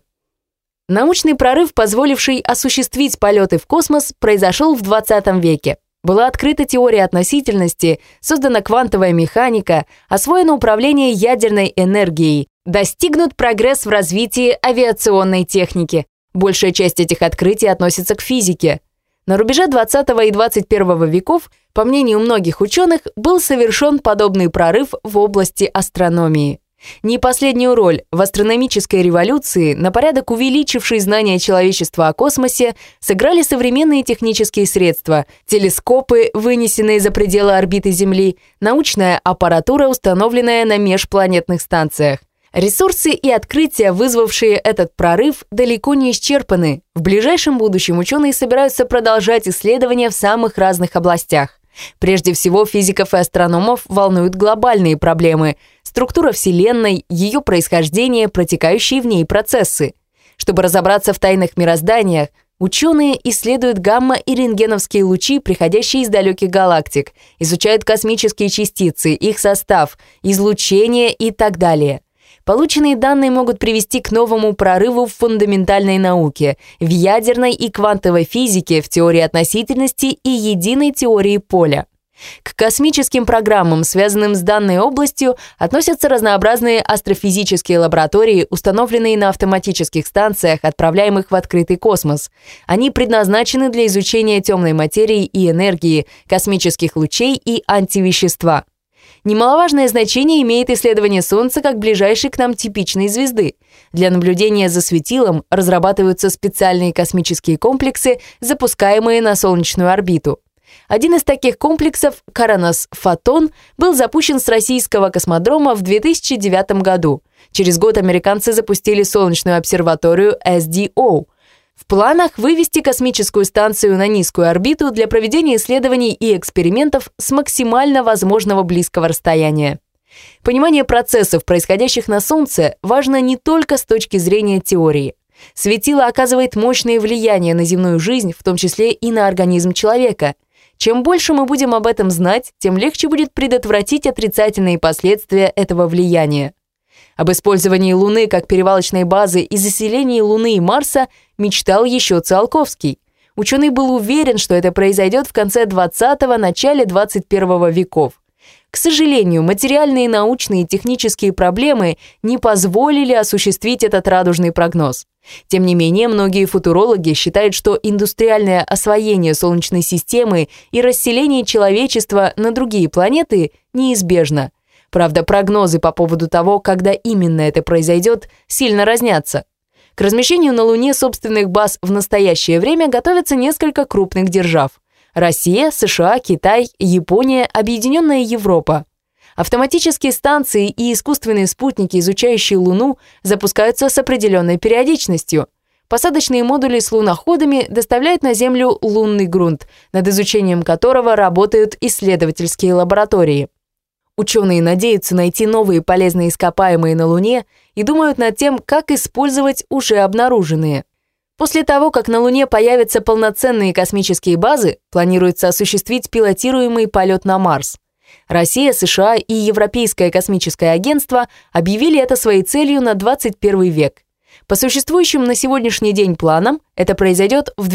Научный прорыв, позволивший осуществить полеты в космос, произошел в 20 веке. Была открыта теория относительности, создана квантовая механика, освоено управление ядерной энергией, достигнут прогресс в развитии авиационной техники. Большая часть этих открытий относится к физике. На рубеже 20 и 21 веков, по мнению многих ученых, был совершен подобный прорыв в области астрономии. Не последнюю роль в астрономической революции, на порядок увеличившей знания человечества о космосе, сыграли современные технические средства, телескопы, вынесенные за пределы орбиты Земли, научная аппаратура, установленная на межпланетных станциях. Ресурсы и открытия, вызвавшие этот прорыв, далеко не исчерпаны. В ближайшем будущем ученые собираются продолжать исследования в самых разных областях. Прежде всего, физиков и астрономов волнуют глобальные проблемы – структура Вселенной, ее происхождение, протекающие в ней процессы. Чтобы разобраться в тайнах мироздания, ученые исследуют гамма- и рентгеновские лучи, приходящие из далеких галактик, изучают космические частицы, их состав, излучение и так далее. Полученные данные могут привести к новому прорыву в фундаментальной науке, в ядерной и квантовой физике, в теории относительности и единой теории поля. К космическим программам, связанным с данной областью, относятся разнообразные астрофизические лаборатории, установленные на автоматических станциях, отправляемых в открытый космос. Они предназначены для изучения темной материи и энергии, космических лучей и антивещества. Немаловажное значение имеет исследование Солнца как ближайшей к нам типичной звезды. Для наблюдения за светилом разрабатываются специальные космические комплексы, запускаемые на солнечную орбиту. Один из таких комплексов, Коронос-Фотон, был запущен с российского космодрома в 2009 году. Через год американцы запустили солнечную обсерваторию SDO. В планах вывести космическую станцию на низкую орбиту для проведения исследований и экспериментов с максимально возможного близкого расстояния. Понимание процессов, происходящих на Солнце, важно не только с точки зрения теории. Светило оказывает мощное влияние на земную жизнь, в том числе и на организм человека. Чем больше мы будем об этом знать, тем легче будет предотвратить отрицательные последствия этого влияния. Об использовании Луны как перевалочной базы и заселении Луны и Марса мечтал еще Циолковский. Ученый был уверен, что это произойдет в конце 20-го, начале 21 веков. К сожалению, материальные, научные и технические проблемы не позволили осуществить этот радужный прогноз. Тем не менее, многие футурологи считают, что индустриальное освоение Солнечной системы и расселение человечества на другие планеты неизбежно. Правда, прогнозы по поводу того, когда именно это произойдет, сильно разнятся. К размещению на Луне собственных баз в настоящее время готовятся несколько крупных держав. Россия, США, Китай, Япония, Объединенная Европа. Автоматические станции и искусственные спутники, изучающие Луну, запускаются с определенной периодичностью. Посадочные модули с луноходами доставляют на Землю лунный грунт, над изучением которого работают исследовательские лаборатории. Ученые надеются найти новые полезные ископаемые на Луне и думают над тем, как использовать уже обнаруженные. После того, как на Луне появятся полноценные космические базы, планируется осуществить пилотируемый полет на Марс. Россия, США и Европейское космическое агентство объявили это своей целью на 21 век. По существующим на сегодняшний день планам это произойдет в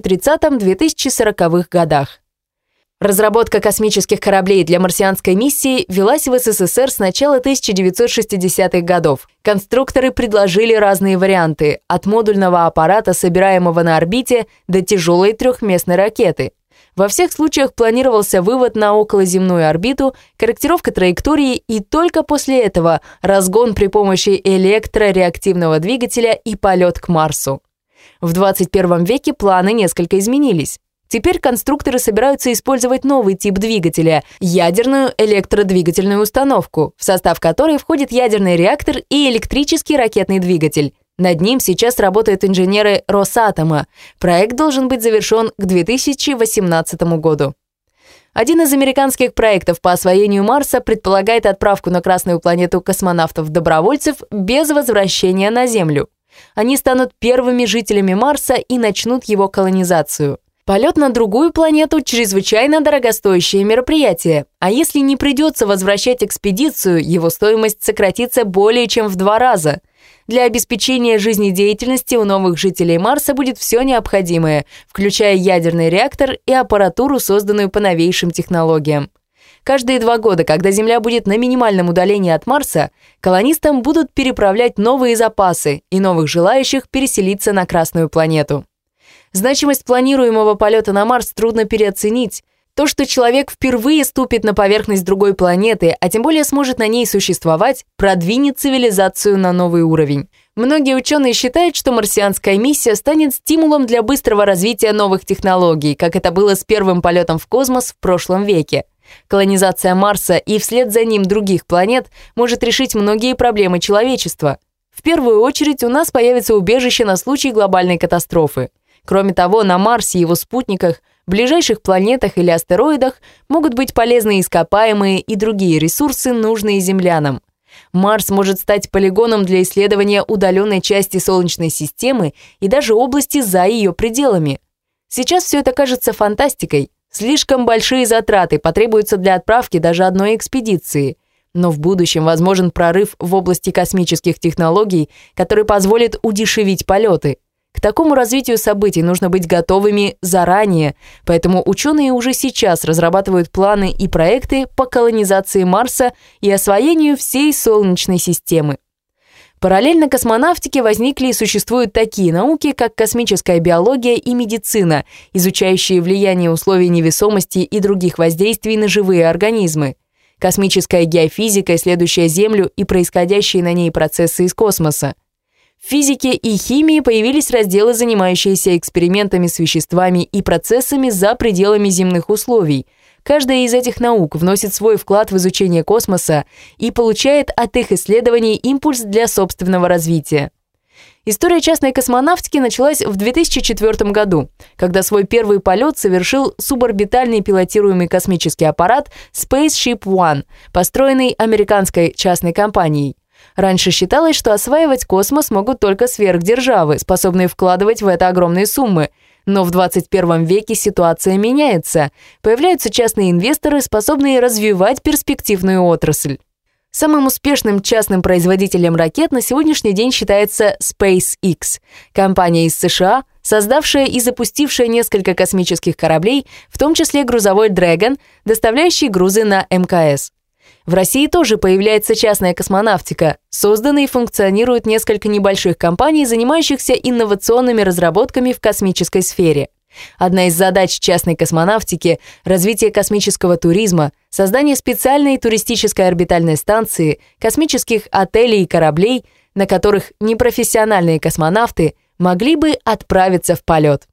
2030-2040 годах. Разработка космических кораблей для марсианской миссии велась в СССР с начала 1960-х годов. Конструкторы предложили разные варианты – от модульного аппарата, собираемого на орбите, до тяжелой трехместной ракеты. Во всех случаях планировался вывод на околоземную орбиту, корректировка траектории и только после этого разгон при помощи электрореактивного двигателя и полет к Марсу. В 21 веке планы несколько изменились. Теперь конструкторы собираются использовать новый тип двигателя – ядерную электродвигательную установку, в состав которой входит ядерный реактор и электрический ракетный двигатель. Над ним сейчас работают инженеры Росатома. Проект должен быть завершен к 2018 году. Один из американских проектов по освоению Марса предполагает отправку на Красную планету космонавтов-добровольцев без возвращения на Землю. Они станут первыми жителями Марса и начнут его колонизацию. Полет на другую планету – чрезвычайно дорогостоящее мероприятие, а если не придется возвращать экспедицию, его стоимость сократится более чем в 2 раза. Для обеспечения жизнедеятельности у новых жителей Марса будет все необходимое, включая ядерный реактор и аппаратуру, созданную по новейшим технологиям. Каждые 2 года, когда Земля будет на минимальном удалении от Марса, колонистам будут переправлять новые запасы и новых желающих переселиться на Красную планету. Значимость планируемого полета на Марс трудно переоценить. То, что человек впервые ступит на поверхность другой планеты, а тем более сможет на ней существовать, продвинет цивилизацию на новый уровень. Многие ученые считают, что марсианская миссия станет стимулом для быстрого развития новых технологий, как это было с первым полетом в космос в прошлом веке. Колонизация Марса и вслед за ним других планет может решить многие проблемы человечества. В первую очередь у нас появится убежище на случай глобальной катастрофы. Кроме того, на Марсе и его спутниках, ближайших планетах или астероидах могут быть полезные ископаемые и другие ресурсы, нужные землянам. Марс может стать полигоном для исследования удаленной части Солнечной системы и даже области за ее пределами. Сейчас все это кажется фантастикой. Слишком большие затраты потребуются для отправки даже одной экспедиции. Но в будущем возможен прорыв в области космических технологий, который позволит удешевить полеты. К такому развитию событий нужно быть готовыми заранее, поэтому ученые уже сейчас разрабатывают планы и проекты по колонизации Марса и освоению всей Солнечной системы. Параллельно космонавтике возникли и существуют такие науки, как космическая биология и медицина, изучающие влияние условий невесомости и других воздействий на живые организмы. Космическая геофизика, исследующая Землю и происходящие на ней процессы из космоса. В физике и химии появились разделы, занимающиеся экспериментами с веществами и процессами за пределами земных условий. Каждая из этих наук вносит свой вклад в изучение космоса и получает от их исследований импульс для собственного развития. История частной космонавтики началась в 2004 году, когда свой первый полет совершил суборбитальный пилотируемый космический аппарат Spaceship One, построенный американской частной компанией. Раньше считалось, что осваивать космос могут только сверхдержавы, способные вкладывать в это огромные суммы. Но в 21 веке ситуация меняется. Появляются частные инвесторы, способные развивать перспективную отрасль. Самым успешным частным производителем ракет на сегодняшний день считается SpaceX, компания из США, создавшая и запустившая несколько космических кораблей, в том числе грузовой Dragon, доставляющий грузы на МКС. В России тоже появляется частная космонавтика. Созданы и функционируют несколько небольших компаний, занимающихся инновационными разработками в космической сфере. Одна из задач частной космонавтики – развитие космического туризма, создание специальной туристической орбитальной станции, космических отелей и кораблей, на которых непрофессиональные космонавты могли бы отправиться в полет.